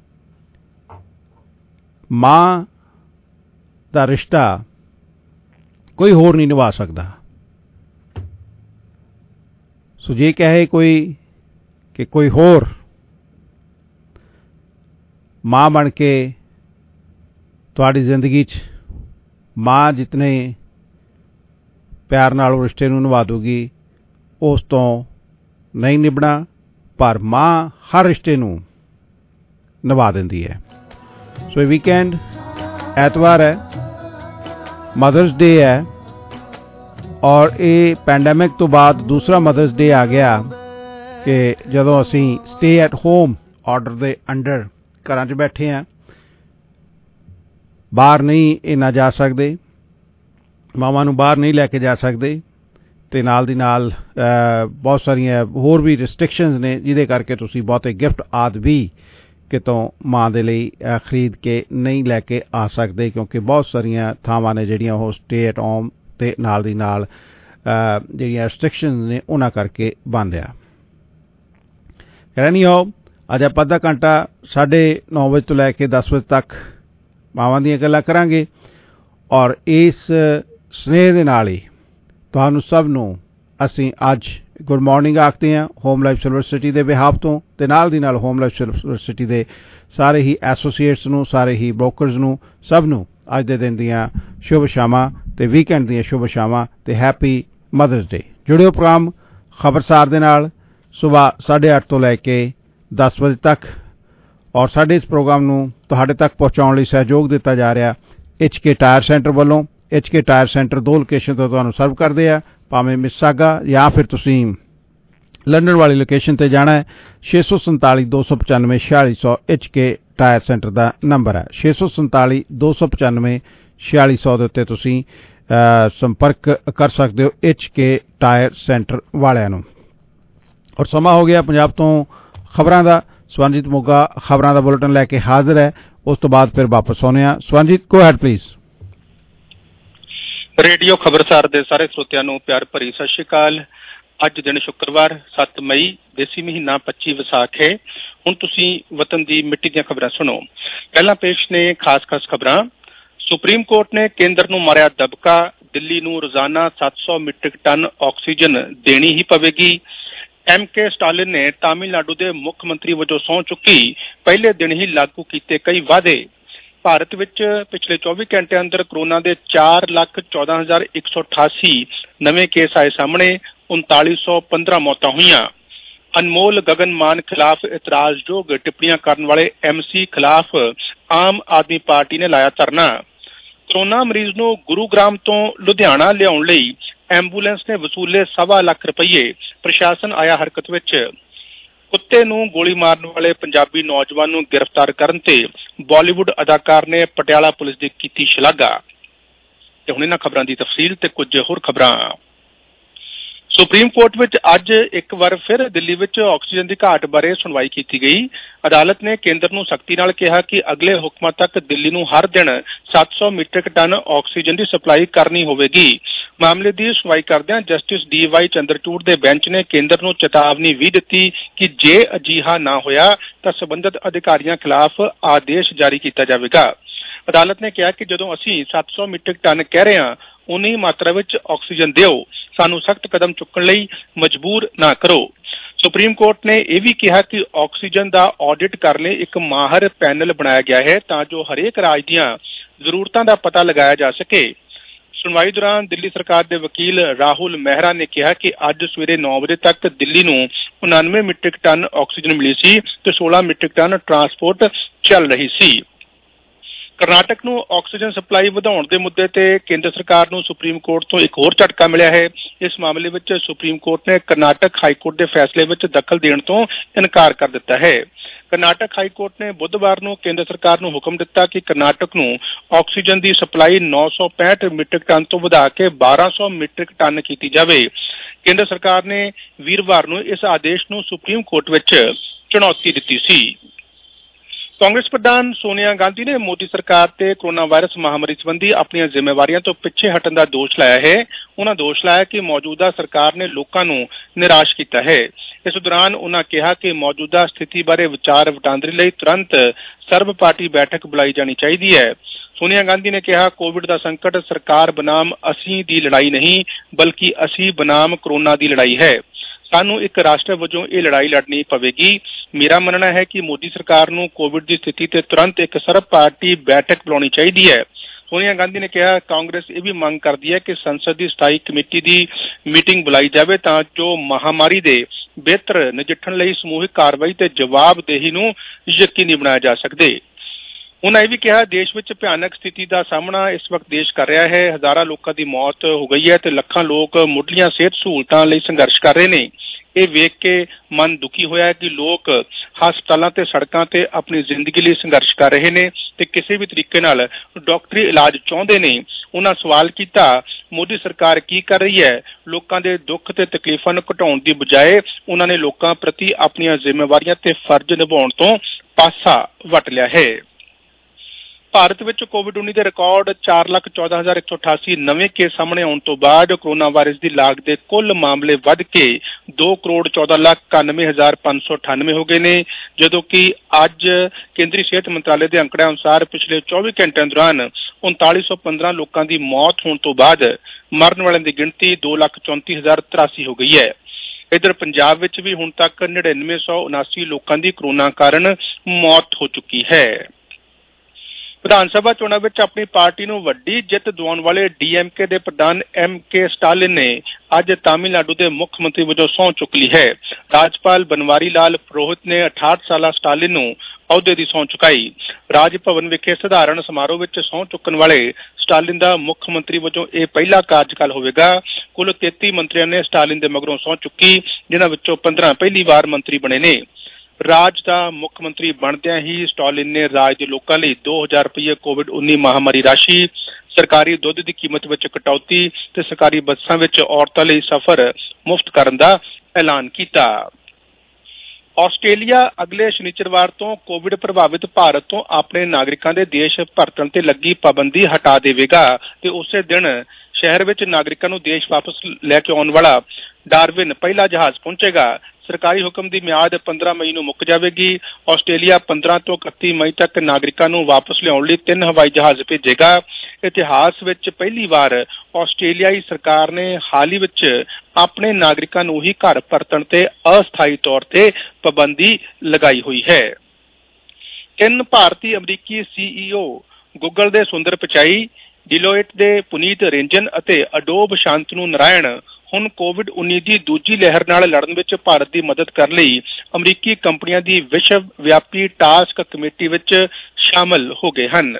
ਮਾਂ ਦਾ ਰਿਸ਼ਤਾ ਕੋਈ ਹੋਰ ਨਹੀਂ ਨਿਭਾ ਸਕਦਾ। ਸੋ ਜੇ ਕਹੇ ਕੋਈ ਕਿ ਕੋਈ ਹੋਰ ਮਾਂ ਬਣ ਕੇ ਤੁਹਾਡੀ ਜ਼ਿੰਦਗੀ 'ਚ ਮਾਂ ਜਿਤਨੇ ਪਿਆਰ ਨਾਲ ਰਿਸ਼ਤੇ ਨੂੰ ਨਿਭਾ ਦੂਗੀ ਉਸ ਤੋਂ ਨਹੀਂ ਨਿਭਣਾ, ਪਰ ਮਾਂ ਹਰ ਰਿਸ਼ਤੇ ਨੂੰ ਨਿਭਾ ਦਿੰਦੀ ਹੈ। ਸੋ ਇਹ ਵੀਕਐਂਡ ਐਤਵਾਰ ਹੈ, ਮਦਰਸ ਡੇ ਹੈ, ਔਰ ਇਹ ਪੈਂਡੈਮਿਕ ਤੋਂ ਬਾਅਦ ਦੂਸਰਾ ਮਦਰਸ ਡੇ ਆ ਗਿਆ ਕਿ ਜਦੋਂ ਅਸੀਂ ਸਟੇ ਐਟ ਹੋਮ ਆਰਡਰ ਦੇ ਅੰਡਰ ਘਰਾਂ 'ਚ ਬੈਠੇ ਹਾਂ, ਬਾਹਰ ਨਹੀਂ ਇੰਨਾ ਜਾ ਸਕਦੇ, ਮਾਵਾਂ ਨੂੰ ਬਾਹਰ ਨਹੀਂ ਲੈ ਕੇ ਜਾ ਸਕਦੇ, ਅਤੇ ਨਾਲ ਦੀ ਨਾਲ ਬਹੁਤ ਸਾਰੀਆਂ ਹੋਰ ਵੀ ਰਿਸਟ੍ਰਿਕਸ਼ਨਸ ਨੇ ਜਿਹਦੇ ਕਰਕੇ ਤੁਸੀਂ ਬਹੁਤੇ ਗਿਫਟ ਆਦਿ ਵੀ ਕਿਤੋਂ ਮਾਂ ਦੇ ਲਈ ਖਰੀਦ ਕੇ ਨਹੀਂ ਲੈ ਕੇ ਆ ਸਕਦੇ, ਕਿਉਂਕਿ ਬਹੁਤ ਸਾਰੀਆਂ ਥਾਵਾਂ ਨੇ ਜਿਹੜੀਆਂ ਉਹ ਸਟੇ ਐਟ ਹੋਮ ਅਤੇ ਨਾਲ ਦੀ ਨਾਲ ਜਿਹੜੀਆਂ ਰਿਸਟ੍ਰਿਕਸ਼ਨਸ ਨੇ ਉਹਨਾਂ ਕਰਕੇ ਬੰਦ ਆ। ਕਹਿਣੀ ਹੋ ਅੱਜ ਆਪਾਂ ਅੱਧਾ ਘੰਟਾ ਸਾਢੇ ਨੌ ਵਜੇ ਤੋਂ ਲੈ ਕੇ ਦਸ ਵਜੇ ਤੱਕ ਮਾਵਾਂ ਦੀਆਂ ਗੱਲਾਂ ਕਰਾਂਗੇ, ਔਰ ਇਸ ਸਨੇਹ ਦੇ ਨਾਲ ਹੀ ਤੁਹਾਨੂੰ ਸਭ ਨੂੰ ਅਸੀਂ ਅੱਜ ਗੁੱਡ ਮਾਰਨਿੰਗ ਆਖਦੇ ਹਾਂ ਹੋਮ ਲਾਈਫ ਸਿਲਵਰ ਸਿਟੀ ਦੇ ਬਿਹਾਫ ਤੋਂ, ਅਤੇ ਨਾਲ ਦੀ ਨਾਲ ਹੋਮ ਲਾਈਫ ਸਿਲਵਰ ਸਿਟੀ ਦੇ ਸਾਰੇ ਹੀ ਐਸੋਸੀਏਟਸ ਨੂੰ, ਸਾਰੇ ਹੀ ਬ੍ਰੋਕਰਸ ਨੂੰ, ਸਭ ਨੂੰ ਅੱਜ ਦੇ ਦਿਨ ਦੀਆਂ ਸ਼ੁਭ ਸ਼ਾਮਾਂ ਅਤੇ ਵੀਕਐਂਡ ਦੀਆਂ ਸ਼ੁਭ ਸ਼ਾਮਾਂ ਅਤੇ ਹੈਪੀ ਮਦਰਸ ਡੇ। ਜੁੜਿਓ ਪ੍ਰੋਗਰਾਮ ਖਬਰਸਾਰ ਦੇ ਨਾਲ ਸੁਬਾਹ ਸਾਢੇ ਅੱਠ ਤੋਂ ਲੈ ਕੇ ਦਸ ਵਜੇ ਤੱਕ, ਔਰ ਸਾਡੇ ਇਸ ਪ੍ਰੋਗਰਾਮ ਨੂੰ ਤੁਹਾਡੇ ਤੱਕ ਪਹੁੰਚਾਉਣ ਲਈ ਸਹਿਯੋਗ ਦਿੱਤਾ ਜਾ ਰਿਹਾ ਐਚ ਕੇ ਟਾਇਰ ਸੈਂਟਰ ਵੱਲੋਂ। ਐਚ ਕੇ ਟਾਇਰ ਸੈਂਟਰ ਦੋ ਲੋਕੇਸ਼ਨ ਤੋਂ ਤੁਹਾਨੂੰ ਸਰਵ ਕਰਦੇ ਆ, ਭਾਵੇਂ ਮਿਸਾਗਾ ਜਾਂ ਫਿਰ ਤੁਸੀਂ ਲੰਡਨ ਵਾਲੀ ਲੋਕੇਸ਼ਨ 'ਤੇ ਜਾਣਾ ਹੈ। ਛੇ ਸੌ ਸੰਤਾਲੀ ਦੋ ਸੌ ਪਚਾਨਵੇਂ ਛਿਆਲੀ ਸੌ ਐਚ ਕੇ ਟਾਇਰ ਸੈਂਟਰ ਦਾ ਨੰਬਰ ਹੈ। ਛੇ ਸੌ ਸੰਤਾਲੀ ਦੋ ਸੌ ਪਚਾਨਵੇਂ ਛਿਆਲੀ ਸੌ ਦੇ ਉੱਤੇ ਤੁਸੀਂ ਸੰਪਰਕ ਕਰ ਸਕਦੇ ਹੋ ਐਚ ਕੇ ਟਾਇਰ ਸੈਂਟਰ ਵਾਲਿਆਂ ਨੂੰ। ਔਰ ਸਮਾਂ ਹੋ ਗਿਆ ਪੰਜਾਬ ਤੋਂ ਖਬਰਾਂ ਦਾ। ਸਵਰਨਜੀਤ ਮੋਗਾ ਖਬਰਾਂ ਦਾ ਬੁਲੇਟਿਨ ਲੈ ਕੇ ਹਾਜ਼ਰ ਹੈ, ਉਸ ਤੋਂ ਬਾਅਦ ਫਿਰ ਵਾਪਸ ਆਉਂਦੇ ਹਾਂ। Swaranjit, go ahead please. Radio Khabarsar ਦੇ ਸਾਰੇ ਸਰੋਤਿਆਂ ਨੂੰ ਪਿਆਰ ਭਰੀ ਸਤਿ ਸ਼੍ਰੀ ਅਕਾਲ। ਅੱਜ ਦਿਨ ਸ਼ੁੱਕਰਵਾਰ ਸੱਤ ਮਈ, ਦੇਸੀ ਮਹੀਨਾ ਪੱਚੀ ਵਿਸਾਖ ਹੈ। ਹੁਣ ਤੁਸੀਂ ਵਤਨ ਦੀ ਮਿੱਟੀ ਦੀਆਂ ਖਬਰਾਂ ਸੁਣੋ। ਪਹਿਲਾਂ ਪੇਸ਼ ਨੇ ਖਾਸ ਖਾਸ ਖਬਰਾਂ। ਸੁਪਰੀਮ ਕੋਰਟ ਨੇ ਕੇਂਦਰ ਨੂੰ ਮਾਰਿਆ ਦਬਕਾ, ਦਿੱਲੀ ਨੂੰ ਰੋਜ਼ਾਨਾ ਸੱਤ ਸੌ ਮੀਟ੍ਰਿਕ ਟਨ ਆਕਸੀਜਨ ਦੇਣੀ ਹੀ ਪਵੇਗੀ। ਐਮ ਕੇ ਸਟਾਲਿਨ ਨੇ ਤਾਮਿਲਨਾਡੂ ਦੇ ਮੁੱਖ ਮੰਤਰੀ ਵਜੋਂ ਸਹੁੰ ਚੁੱਕੀ, ਪਹਿਲੇ ਦਿਨ ਹੀ ਲਾਗੂ ਕੀਤੇ ਕਈ ਵਾਅਦੇ। ਭਾਰਤ ਵਿੱਚ ਪਿਛਲੇ ਚੌਵੀ ਘੰਟਿਆਂ ਅੰਦਰ ਕੋਰੋਨਾ ਦੇ ਚਾਰ ਲੱਖ ਚੌਦਾਂ ਹਜ਼ਾਰ ਇੱਕ ਸੌ ਅਠਾਸੀ ਨਵੇਂ ਕੇਸ ਆਏ ਸਾਹਮਣੇ, ਉਨਤਾਲੀ ਸੌ ਪੰਦਰਾਂ ਮੌਤਾਂ ਹੋਈਆਂ। ਅਨਮੋਲ ਗਗਨ ਮਾਨ ਖਿਲਾਫ ਇਤਰਾਜ਼ਯੋਗ ਟਿੱਪਣੀਆਂ ਕਰਨ ਵਾਲੇ ਐਮ ਸੀ ਖਿਲਾਫ ਆਮ ਆਦਮੀ ਪਾਰਟੀ ਨੇ ਲਾਇਆ ਧਰਨਾ। ਕੋਰੋਨਾ ਮਰੀਜ਼ ਨੂੰ ਗੁਰੂਗ੍ਰਾਮ ਤੋਂ ਲੁਧਿਆਣਾ ਲਿਆਉਣ ਲਈ ਐਂਬੂਲੈਂਸ ਨੇ ਵਸੂਲੇ ਸਵਾ ਲੱਖ ਰੁਪਈਏ, ਪ੍ਰਸ਼ਾਸਨ ਆਇਆ ਹਰਕਤ ਵਿੱਚ। ਕੁੱਤੇ ਨੂੰ ਗੋਲੀ ਮਾਰਨ ਵਾਲੇ ਪੰਜਾਬੀ ਨੌਜਵਾਨ ਨੂੰ ਗ੍ਰਿਫਤਾਰ ਕਰਨ ਤੇ ਬਾਲੀਵੁੱਡ ਅਦਾਕਾਰ ਨੇ ਪਟਿਆਲਾ ਪੁਲਿਸ ਦੀ ਕੀਤੀ ਸ਼ਲਾਘਾ। ਤੇ ਹੁਣ ਇਹਨਾਂ ਖਬਰਾਂ ਦੀ ਤਫਸੀਲ ਤੇ ਕੁਝ ਹੋਰ ਖਬਰਾਂ। ਸੁਪਰੀਮ ਕੋਰਟ ਵਿੱਚ ਅੱਜ ਇੱਕ ਵਾਰ ਫਿਰ ਦਿੱਲੀ ਵਿੱਚ ਆਕਸੀਜਨ ਦੀ ਘਾਟ ਬਾਰੇ ਸੁਣਵਾਈ ਕੀਤੀ ਗਈ। ਅਦਾਲਤ ਨੇ ਕੇਂਦਰ ਨੂੰ ਸਖਤੀ ਨਾਲ ਕਿਹਾ ਕਿ ਅਗਲੇ ਹੁਕਮਾਂ ਤੱਕ ਦਿੱਲੀ ਨੂੰ ਹਰ ਦਿਨ ਸੱਤ ਸੌ ਮੀਟ੍ਰਿਕ ਟਨ ਆਕਸੀਜਨ ਦੀ ਸਪਲਾਈ ਕਰਨੀ ਹੋਵੇਗੀ। ਮਾਮਲੇ ਦੀ ਸੁਣਵਾਈ ਕਰਦਿਆਂ ਜਸਟਿਸ ਡੀ ਵਾਈ ਚੰਦਰਚੂੜ ਦੇ ਬੈਂਚ ਨੇ ਕੇਂਦਰ ਨੂੰ ਚੇਤਾਵਨੀ ਵੀ ਦਿੱਤੀ ਕਿ ਜੇ ਅਜਿਹਾ ਨਾ ਹੋਇਆ ਤਾਂ ਸਬੰਧਤ ਅਧਿਕਾਰੀਆਂ ਖਿਲਾਫ ਆਦੇਸ਼ ਜਾਰੀ ਕੀਤਾ ਜਾਵੇਗਾ। ਅਦਾਲਤ ਨੇ ਕਿਹਾ ਕਿ ਜਦੋਂ ਅਸੀਂ ਸੱਤ ਸੌ ਮੀਟ੍ਰਿਕ ਟਨ ਕਹਿ ਰਹੇ ਹਾਂ, ਉਨੀ ਮਾਤਰਾ ਵਿੱਚ ਆਕਸੀਜਨ ਦਿਓ, ਸਾਨੂੰ ਸਖਤ ਕਦਮ ਚੁੱਕਣ ਲਈ ਮਜਬੂਰ ਨਾ ਕਰੋ। ਸੁਪਰੀਮ ਕੋਰਟ ਨੇ ਇਹ ਵੀ ਕਿਹਾ ਕਿ ਆਕਸੀਜਨ ਦਾ ਆਡਿਟ ਕਰਨ ਲਈ ਇੱਕ ਮਾਹਰ ਪੈਨਲ ਬਣਾਇਆ ਗਿਆ ਹੈ ਤਾਂ ਜੋ ਹਰੇਕ ਰਾਜ ਦੀਆਂ ਜ਼ਰੂਰਤਾਂ ਦਾ ਪਤਾ ਲਗਾਇਆ ਜਾ ਸਕੇ। ਸੁਣਵਾਈ ਦੌਰਾਨ ਦਿੱਲੀ ਸਰਕਾਰ ਦੇ ਵਕੀਲ ਰਾਹੁਲ ਮਹਿਰਾ ਨੇ ਕਿਹਾ ਕਿ ਅੱਜ ਸਵੇਰੇ ਨੌ ਵਜੇ ਤੱਕ ਦਿੱਲੀ ਨੂੰ ਉਨਾਨਵੇਂ ਮੀਟ੍ਰਿਕ ਟਨ ਆਕਸੀਜਨ ਮਿਲੀ ਸੀ ਤੇ ਸੋਲਾਂ ਮੀਟ੍ਰਿਕ ਟਨ ਟਰਾਂਸਪੋਰਟ ਚੱਲ ਰਹੀ ਸੀ। ਕਰਨਾਟਕ ਨੂੰ ਆਕਸੀਜਨ ਸਪਲਾਈ ਵਧਾਉਣ ਦੇ ਮੁੱਦੇ ਤੇ ਕੇਂਦਰ ਸਰਕਾਰ ਨੂੰ ਸੁਪਰੀਮ ਕੋਰਟ ਤੋਂ ਇੱਕ ਹੋਰ ਝਟਕਾ ਮਿਲਿਆ ਹੈ। ਇਸ ਮਾਮਲੇ ਵਿੱਚ ਸੁਪਰੀਮ ਕੋਰਟ ਨੇ ਕਰਨਾਟਕ ਹਾਈਕੋਰਟ ਦੇ ਫੈਸਲੇ ਵਿੱਚ ਦਖਲ ਦੇਣ ਤੋਂ ਇਨਕਾਰ ਕਰ ਦਿੱਤਾ ਹੈ। ਕਰਨਾਟਕ ਹਾਈਕੋਰਟ ਨੇ ਬੁੱਧਵਾਰ ਨੂੰ ਕੇਂਦਰ ਸਰਕਾਰ ਨੂੰ ਹੁਕਮ ਦਿੱਤਾ ਕਿ ਕਰਨਾਟਕ ਨੂੰ ਆਕਸੀਜਨ ਦੀ ਸਪਲਾਈ ਨੌ ਸੌ ਪੈਂਹਠ ਮੀਟ੍ਰਿਕ ਟਨ ਤੋਂ ਵਧਾ ਕੇ ਬਾਰਾਂ ਸੌ ਮੀਟ੍ਰਿਕ ਟਨ ਕੀਤੀ ਜਾਵੇ। ਕੇਂਦਰ ਸਰਕਾਰ ਨੇ ਵੀਰਵਾਰ ਨੂੰ ਇਸ ਆਦੇਸ਼ ਨੂੰ ਸੁਪਰੀਮ ਕੋਰਟ ਵਿੱਚ ਚੁਣੌਤੀ ਦਿੱਤੀ ਸੀ। ਕਾਂਗਰਸ ਪ੍ਰਧਾਨ ਸੋਨੀਆ ਗਾਂਧੀ ਨੇ ਮੋਦੀ ਸਰਕਾਰ ਤੇ ਕੋਰੋਨਾ ਵਾਇਰਸ ਮਹਾਮਾਰੀ ਸੰਬੰਧੀ ਆਪਣੀਆਂ ਜ਼ਿੰਮੇਵਾਰੀਆਂ ਤੋਂ ਪਿੱਛੇ ਹਟਣ ਦਾ ਦੋਸ਼ ਲਾਇਆ ਹੈ। ਉਹਨਾਂ ਦੋਸ਼ ਲਾਇਆ ਕਿ ਮੌਜੂਦਾ ਸਰਕਾਰ ਨੇ ਲੋਕਾਂ ਨੂੰ ਨਿਰਾਸ਼ ਕੀਤਾ ਹੈ। ਇਸ ਦੌਰਾਨ ਉਹਨਾਂ ਕਿਹਾ ਕਿ ਮੌਜੂਦਾ ਸਥਿਤੀ ਬਾਰੇ ਵਿਚਾਰ ਵਟਾਂਦਰੇ ਲਈ ਤੁਰੰਤ ਸਰਬ ਪਾਰਟੀ ਬੈਠਕ ਬੁਲਾਈ ਜਾਣੀ ਚਾਹੀਦੀ ਹੈ। ਸੋਨੀਆ ਗਾਂਧੀ ਨੇ ਕਿਹਾ, ਕੋਵਿਡ ਦਾ ਸੰਕਟ ਸਰਕਾਰ ਬਨਾਮ ਅਸੀਂ ਦੀ ਲੜਾਈ ਨਹੀਂ, ਬਲਕਿ ਅਸੀਂ ਬਨਾਮ ਕੋਰੋਨਾ ਦੀ ਲੜਾਈ ਹੈ। ਸਾਨੂੰ ਇੱਕ ਰਾਸ਼ਟਰ ਵਜੋਂ ਇਹ ਲੜਾਈ ਲੜਨੀ ਪਵੇਗੀ। ਮੇਰਾ ਮੰਨਣਾ ਹੈ ਕਿ ਮੋਦੀ ਸਰਕਾਰ ਨੂੰ ਕੋਵਿਡ ਦੀ ਸਥਿਤੀ ਤੇ ਤੁਰੰਤ ਇੱਕ ਸਰਬ ਪਾਰਟੀ ਬੈਠਕ ਬੁਲਾਉਣੀ ਚਾਹੀਦੀ ਹੈ। ਸੋਨੀਆ ਗਾਂਧੀ ਨੇ ਕਿਹਾ, ਕਾਂਗਰਸ ਇਹ ਵੀ ਮੰਗ ਕਰਦੀ ਹੈ ਕਿ ਸੰਸਦ ਦੀ ਸਥਾਈ ਕਮੇਟੀ ਦੀ ਮੀਟਿੰਗ ਬੁਲਾਈ ਜਾਵੇ ਤਾਂ ਜੋ ਮਹਾਮਾਰੀ ਦੇ ਬਿਹਤਰ ਨਜਿੱਠਣ ਲਈ ਸਮੂਹਿਕ ਕਾਰਵਾਈ ਤੇ ਜਵਾਬਦੇਹੀ ਨੂੰ ਯਕੀਨੀ ਬਣਾਇਆ ਜਾ ਸਕੇ। ਉਹਨਾਂ ਇਹ ਵੀ ਕਿਹਾ, ਦੇਸ਼ ਵਿੱਚ ਭਿਆਨਕ ਸਥਿਤੀ ਦਾ ਸਾਹਮਣਾ ਇਸ ਵਕਤ ਦੇਸ਼ ਕਰ ਰਿਹਾ ਹੈ। ਹਜ਼ਾਰਾਂ ਲੋਕਾਂ ਦੀ ਮੌਤ ਹੋ ਗਈ ਹੈ ਤੇ ਲੱਖਾਂ ਲੋਕ ਮੁੱਢਲੀਆਂ ਸਿਹਤ ਸਹੂਲਤਾਂ ਲਈ ਸੰਘਰਸ਼ ਕਰ ਰਹੇ ਨੇ। ਇਹ ਵੇਖ ਕੇ ਮਨ ਦੁਖੀ ਹੋਇਆ ਕਿ ਲੋਕ ਹਸਪਤਾਲਾਂ ਤੇ ਸੜਕਾਂ ਤੇ ਆਪਣੀ ਜ਼ਿੰਦਗੀ ਲਈ ਸੰਘਰਸ਼ ਕਰ ਰਹੇ ਨੇ ਤੇ ਕਿਸੇ ਵੀ ਤਰੀਕੇ ਨਾਲ ਡਾਕਟਰੀ ਇਲਾਜ ਚਾਹੁੰਦੇ ਨੇ। ਉਹਨਾਂ ਸਵਾਲ ਕੀਤਾ, ਮੋਦੀ ਸਰਕਾਰ ਕੀ ਕਰ ਰਹੀ ਹੈ? ਲੋਕਾਂ ਦੇ ਦੁੱਖ ਤੇ ਤਕਲੀਫਾਂ ਨੂੰ ਘਟਾਉਣ ਦੀ ਬਜਾਏ ਉਹਨਾਂ ਨੇ ਲੋਕਾਂ ਪ੍ਰਤੀ ਆਪਣੀਆਂ ਜ਼ਿੰਮੇਵਾਰੀਆਂ ਤੇ ਫਰਜ਼ ਨਿਭਾਉਣ ਤੋਂ ਪਾਸਾ ਵੱਟ ਲਿਆ ਹੈ। ਭਾਰਤ ਵਿੱਚ ਕੋਵਿਡ ਉੱਨੀ ਦੇ ਰਿਕਾਰਡ ਚਾਰ ਲੱਖ ਚੌਦਾਂ ਹਜ਼ਾਰ ਇੱਕ ਸੌ ਅਠਾਸੀ ਨਵੇਂ ਕੇਸ ਸਾਹਮਣੇ ਆਉਣ ਤੋਂ ਬਾਅਦ ਕੋਰੋਨਾ ਵਾਇਰਸ ਦੀ ਲਾਗ ਦੇ ਕੁੱਲ ਮਾਮਲੇ ਵੱਧ ਕੇ ਦੋ ਕਰੋੜ ਚੌਦਾਂ ਲੱਖ ਇਕਾਨਵੇਂ ਹਜ਼ਾਰ ਪੰਜ ਸੌ ਅਠਾਨਵੇਂ ਹੋ ਗਏ ਨੇ, ਜਦੋਂ ਕਿ ਅੱਜ ਕੇਂਦਰੀ ਸਿਹਤ ਮੰਤਰਾਲੇ ਦੇ ਅੰਕੜਿਆਂ ਅਨੁਸਾਰ ਪਿਛਲੇ ਚੌਵੀ ਘੰਟਿਆਂ ਦੌਰਾਨ ਉਨਤਾਲੀ ਸੌ ਪੰਦਰਾਂ ਲੋਕਾਂ ਦੀ ਮੌਤ ਹੋਣ ਤੋਂ ਬਾਅਦ ਮਰਨ ਵਾਲਿਆਂ ਦੀ ਗਿਣਤੀ ਦੋ ਲੱਖ ਚੌਂਤੀ ਹਜ਼ਾਰ ਤਰਾਸੀ ਹੋ ਗਈ ਹੈ। ਇੱਧਰ ਪੰਜਾਬ ਵਿੱਚ ਵੀ ਹੁਣ ਤੱਕ ਨੜਿਨਵੇਂ ਸੌ ਉਨਾਸੀ ਲੋਕਾਂ ਦੀ ਕੋਰੋਨਾ ਕਾਰਨ ਮੌਤ ਹੋ ਚੁੱਕੀ ਹੈ। ਵਿਧਾਨ ਸਭਾ ਚੋਣਾਂ ਵਿੱਚ ਆਪਣੀ ਪਾਰਟੀ ਨੂੰ ਵੱਡੀ ਜਿੱਤ ਦਿਵਾਉਣ ਵਾਲੇ ਡੀ ਐਮ ਕੇ ਦੇ ਪ੍ਰਧਾਨ ਐਮ ਕੇ ਸਟਾਲਿਨ ਨੇ ਅੱਜ ਤਾਮਿਲਨਾਡੂ ਦੇ ਮੁੱਖ ਮੰਤਰੀ ਵਜੋਂ ਸਹੁੰ ਚੁੱਕ ਲਈ ਹੈ। ਰਾਜਪਾਲ ਬਨਵਾਰੀ ਲਾਲ ਪੁਰੋਹਿਤ ਨੇ ਅਠਾਹਠ ਸਾਲਾ ਸਟਾਲਿਨ ਨੂੰ ਅਹੁਦੇ ਦੀ ਸਹੁੰ ਚੁਕਾਈ। ਰਾਜ ਭਵਨ ਵਿਖੇ ਸਧਾਰਨ ਸਮਾਰੋਹ ਵਿੱਚ ਸਹੁੰ ਚੁੱਕਣ ਵਾਲੇ ਸਟਾਲਿਨ ਦਾ ਮੁੱਖ ਮੰਤਰੀ ਵਜੋਂ ਇਹ ਪਹਿਲਾ ਕਾਰਜਕਾਲ ਹੋਵੇਗਾ। ਕੁੱਲ ਤੇਤੀ ਮੰਤਰੀਆਂ ਨੇ ਸਟਾਲਿਨ ਦੇ ਮਗਰੋਂ ਸਹੁੰ ਚੁੱਕੀ, ਜਿਨ੍ਹਾਂ ਵਿੱਚੋਂ ਪੰਦਰਾਂ ਪਹਿਲੀ ਵਾਰ ਮੰਤਰੀ ਬਣੇ ਨੇ। ਰਾਜ ਦਾ ਮੁੱਖ ਮੰਤਰੀ ਬਣਦਿਆਂ ਹੀ ਸਟਾਲਿਨ ਨੇ ਰਾਜ ਦੇ ਲੋਕਾਂ ਲਈ ਦੋ ਹਜ਼ਾਰ ਰੁਪਏ ਕੋਵਿਡ ਉੱਨੀ ਮਹਾਮਾਰੀ ਰਾਸ਼ੀ, ਸਰਕਾਰੀ ਦੁੱਧ ਦੀ ਕੀਮਤ ਵਿੱਚ ਕਟੌਤੀ ਤੇ ਸਰਕਾਰੀ ਬੱਸਾਂ ਵਿੱਚ ਔਰਤਾਂ ਲਈ ਸਫ਼ਰ ਮੁਫਤ ਕਰਨ ਦਾ ਐਲਾਨ ਕੀਤਾ। ਆਸਟ੍ਰੇਲੀਆ ਅਗਲੇ ਸ਼ਨੀਚਰਵਾਰ ਤੋਂ ਕੋਵਿਡ ਪ੍ਰਭਾਵਿਤ ਭਾਰਤ ਤੋਂ ਆਪਣੇ ਨਾਗਰਿਕਾਂ ਦੇ ਦੇਸ਼ ਭਰਤਣ ਤੇ ਲੱਗੀ ਪਾਬੰਦੀ ਹਟਾ ਦੇਵੇਗਾ ਤੇ ਉਸੇ ਦਿਨ ਸ਼ਹਿਰ ਵਿੱਚ ਨਾਗਰਿਕਾਂ ਨੂੰ ਦੇਸ਼ ਵਾਪਸ ਲੈ ਕੇ ਆਉਣ ਵਾਲਾ ਡਾਰਵਿਨ ਪਹਿਲਾ ਜਹਾਜ਼ ਪਹੁੰਚੇਗਾ। ਸਰਕਾਰੀ ਹੁਕਮ ਦੀ ਮਿਆਦ ਪੰਦਰਾਂ ਮਈ ਨੂੰ ਮੁੱਕ ਜਾਵੇਗੀ। ਆਸਟ੍ਰੇਲੀਆ ਪੰਦਰਾਂ ਤੋਂ ਇਕੱਤੀ ਮਈ ਤੱਕ ਨਾਗਰਿਕਾਂ ਨੂੰ ਵਾਪਸ ਲਿਆਉਣ ਲਈ ਤਿੰਨ ਹਵਾਈ ਜਹਾਜ਼ ਭੇਜੇਗਾ। ਇਤਿਹਾਸ ਵਿੱਚ ਪਹਿਲੀ ਵਾਰ ਆਸਟ੍ਰੇਲੀਆਈ ਸਰਕਾਰ ਨੇ ਹਾਲ ਹੀ ਵਿੱਚ ਆਪਣੇ ਨਾਗਰਿਕਾਂ ਨੂੰ ਹੀ ਘਰ ਪਰਤਣ ਤੇ ਅਸਥਾਈ ਤੌਰ ਤੇ ਪਾਬੰਦੀ ਲਗਾਈ ਹੋਈ ਹੈ। ਤਿੰਨ ਭਾਰਤੀ ਅਮਰੀਕੀ ਸੀ ਈ ਓ ਗੂਗਲ ਦੇ ਸੁੰਦਰ ਪਿਚਾਈ, ਡਿਲੋਇਟ ਦੇ ਪੁਨੀਤ ਰੰਜਨ ਅਤੇ ਅਡੋਬ ਸ਼ਾਂਤਨੂ ਨਾਰਾਇਣ ਹੁਣ ਕੋਵਿਡ ਉੱਨੀ ਦੀ ਦੂਜੀ ਲਹਿਰ ਨਾਲ ਲੜਨ ਵਿੱਚ ਭਾਰਤ ਦੀ ਮਦਦ ਕਰਨ ਲਈ ਅਮਰੀਕੀ ਕੰਪਨੀਆਂ ਦੀ ਵਿਸ਼ਵ ਵਿਆਪੀ ਟਾਸਕ ਕਮੇਟੀ ਵਿੱਚ ਸ਼ਾਮਲ ਹੋ ਗਏ ਹਨ।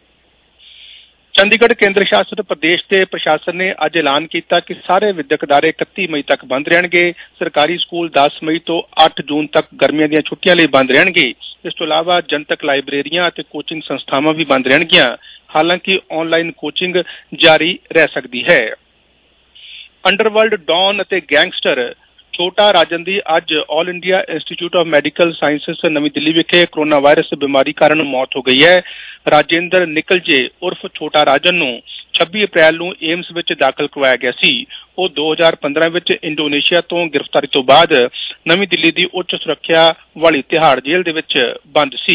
ਚੰਡੀਗੜ੍ਹ ਕੇਂਦਰ ਸ਼ਾਸਿਤ ਪ੍ਰਦੇਸ਼ ਦੇ ਪ੍ਰਸ਼ਾਸਨ ਨੇ ਅੱਜ ਐਲਾਨ ਕੀਤਾ ਕਿ ਸਾਰੇ ਵਿਦਿਅਕ ਅਦਾਰੇ ਇਕੱਤੀ ਮਈ ਤੱਕ ਬੰਦ ਰਹਿਣਗੇ। ਸਰਕਾਰੀ ਸਕੂਲ ਦਸ ਮਈ ਤੋਂ ਅੱਠ ਜੂਨ ਤੱਕ ਗਰਮੀਆਂ ਦੀਆਂ ਛੁੱਟੀਆਂ ਲਈ ਬੰਦ ਰਹਿਣਗੇ। ਇਸ ਤੋਂ ਇਲਾਵਾ ਜਨਤਕ ਲਾਇਬ੍ਰੇਰੀਆਂ ਅਤੇ ਕੋਚਿੰਗ ਸੰਸਥਾਵਾਂ ਵੀ ਬੰਦ ਰਹਿਣਗੀਆਂ। ਹਾਲਾਂਕਿ ਆਨਲਾਈਨ ਕੋਚਿੰਗ ਜਾਰੀ ਰਹਿ ਸਕਦੀ ਹੈ। ਅੰਡਰਵਰਲਡ ਡੌਨ ਅਤੇ ਗੈਂਗਸਟਰ ਛੋਟਾ ਰਾਜਨ ਦੀ ਅੱਜ all India institute of medical sciences ਨਵੀਂ ਦਿੱਲੀ ਵਿਖੇ ਕੋਰੋਨਾ ਵਾਇਰਸ ਬਿਮਾਰੀ ਕਾਰਨ ਮੌਤ ਹੋ ਗਈ ਹੈ। ਰਾਜੇਂਦਰ ਨਿਕਲਜੇ ਉਰਫ ਛੋਟਾ ਰਾਜਨ ਨੂੰ ਛੱਬੀ ਅਪ੍ਰੈਲ ਨੂੰ ਏਮਸ ਵਿੱਚ ਦਾਖਲ ਕਰਵਾਇਆ ਗਿਆ ਸੀ। ਉਹ ਦੋ ਹਜ਼ਾਰ ਪੰਦਰਾਂ ਵਿੱਚ ਇੰਡੋਨੇਸ਼ੀਆ ਤੋਂ ਗ੍ਰਿਫਤਾਰੀ ਤੋਂ ਬਾਅਦ ਨਵੀਂ ਦਿੱਲੀ ਦੀ ਉੱਚ ਸੁਰੱਖਿਆ ਵਾਲੀ ਤਿਹਾੜ ਜੇਲ੍ਹ ਦੇ ਵਿੱਚ ਬੰਦ ਸੀ।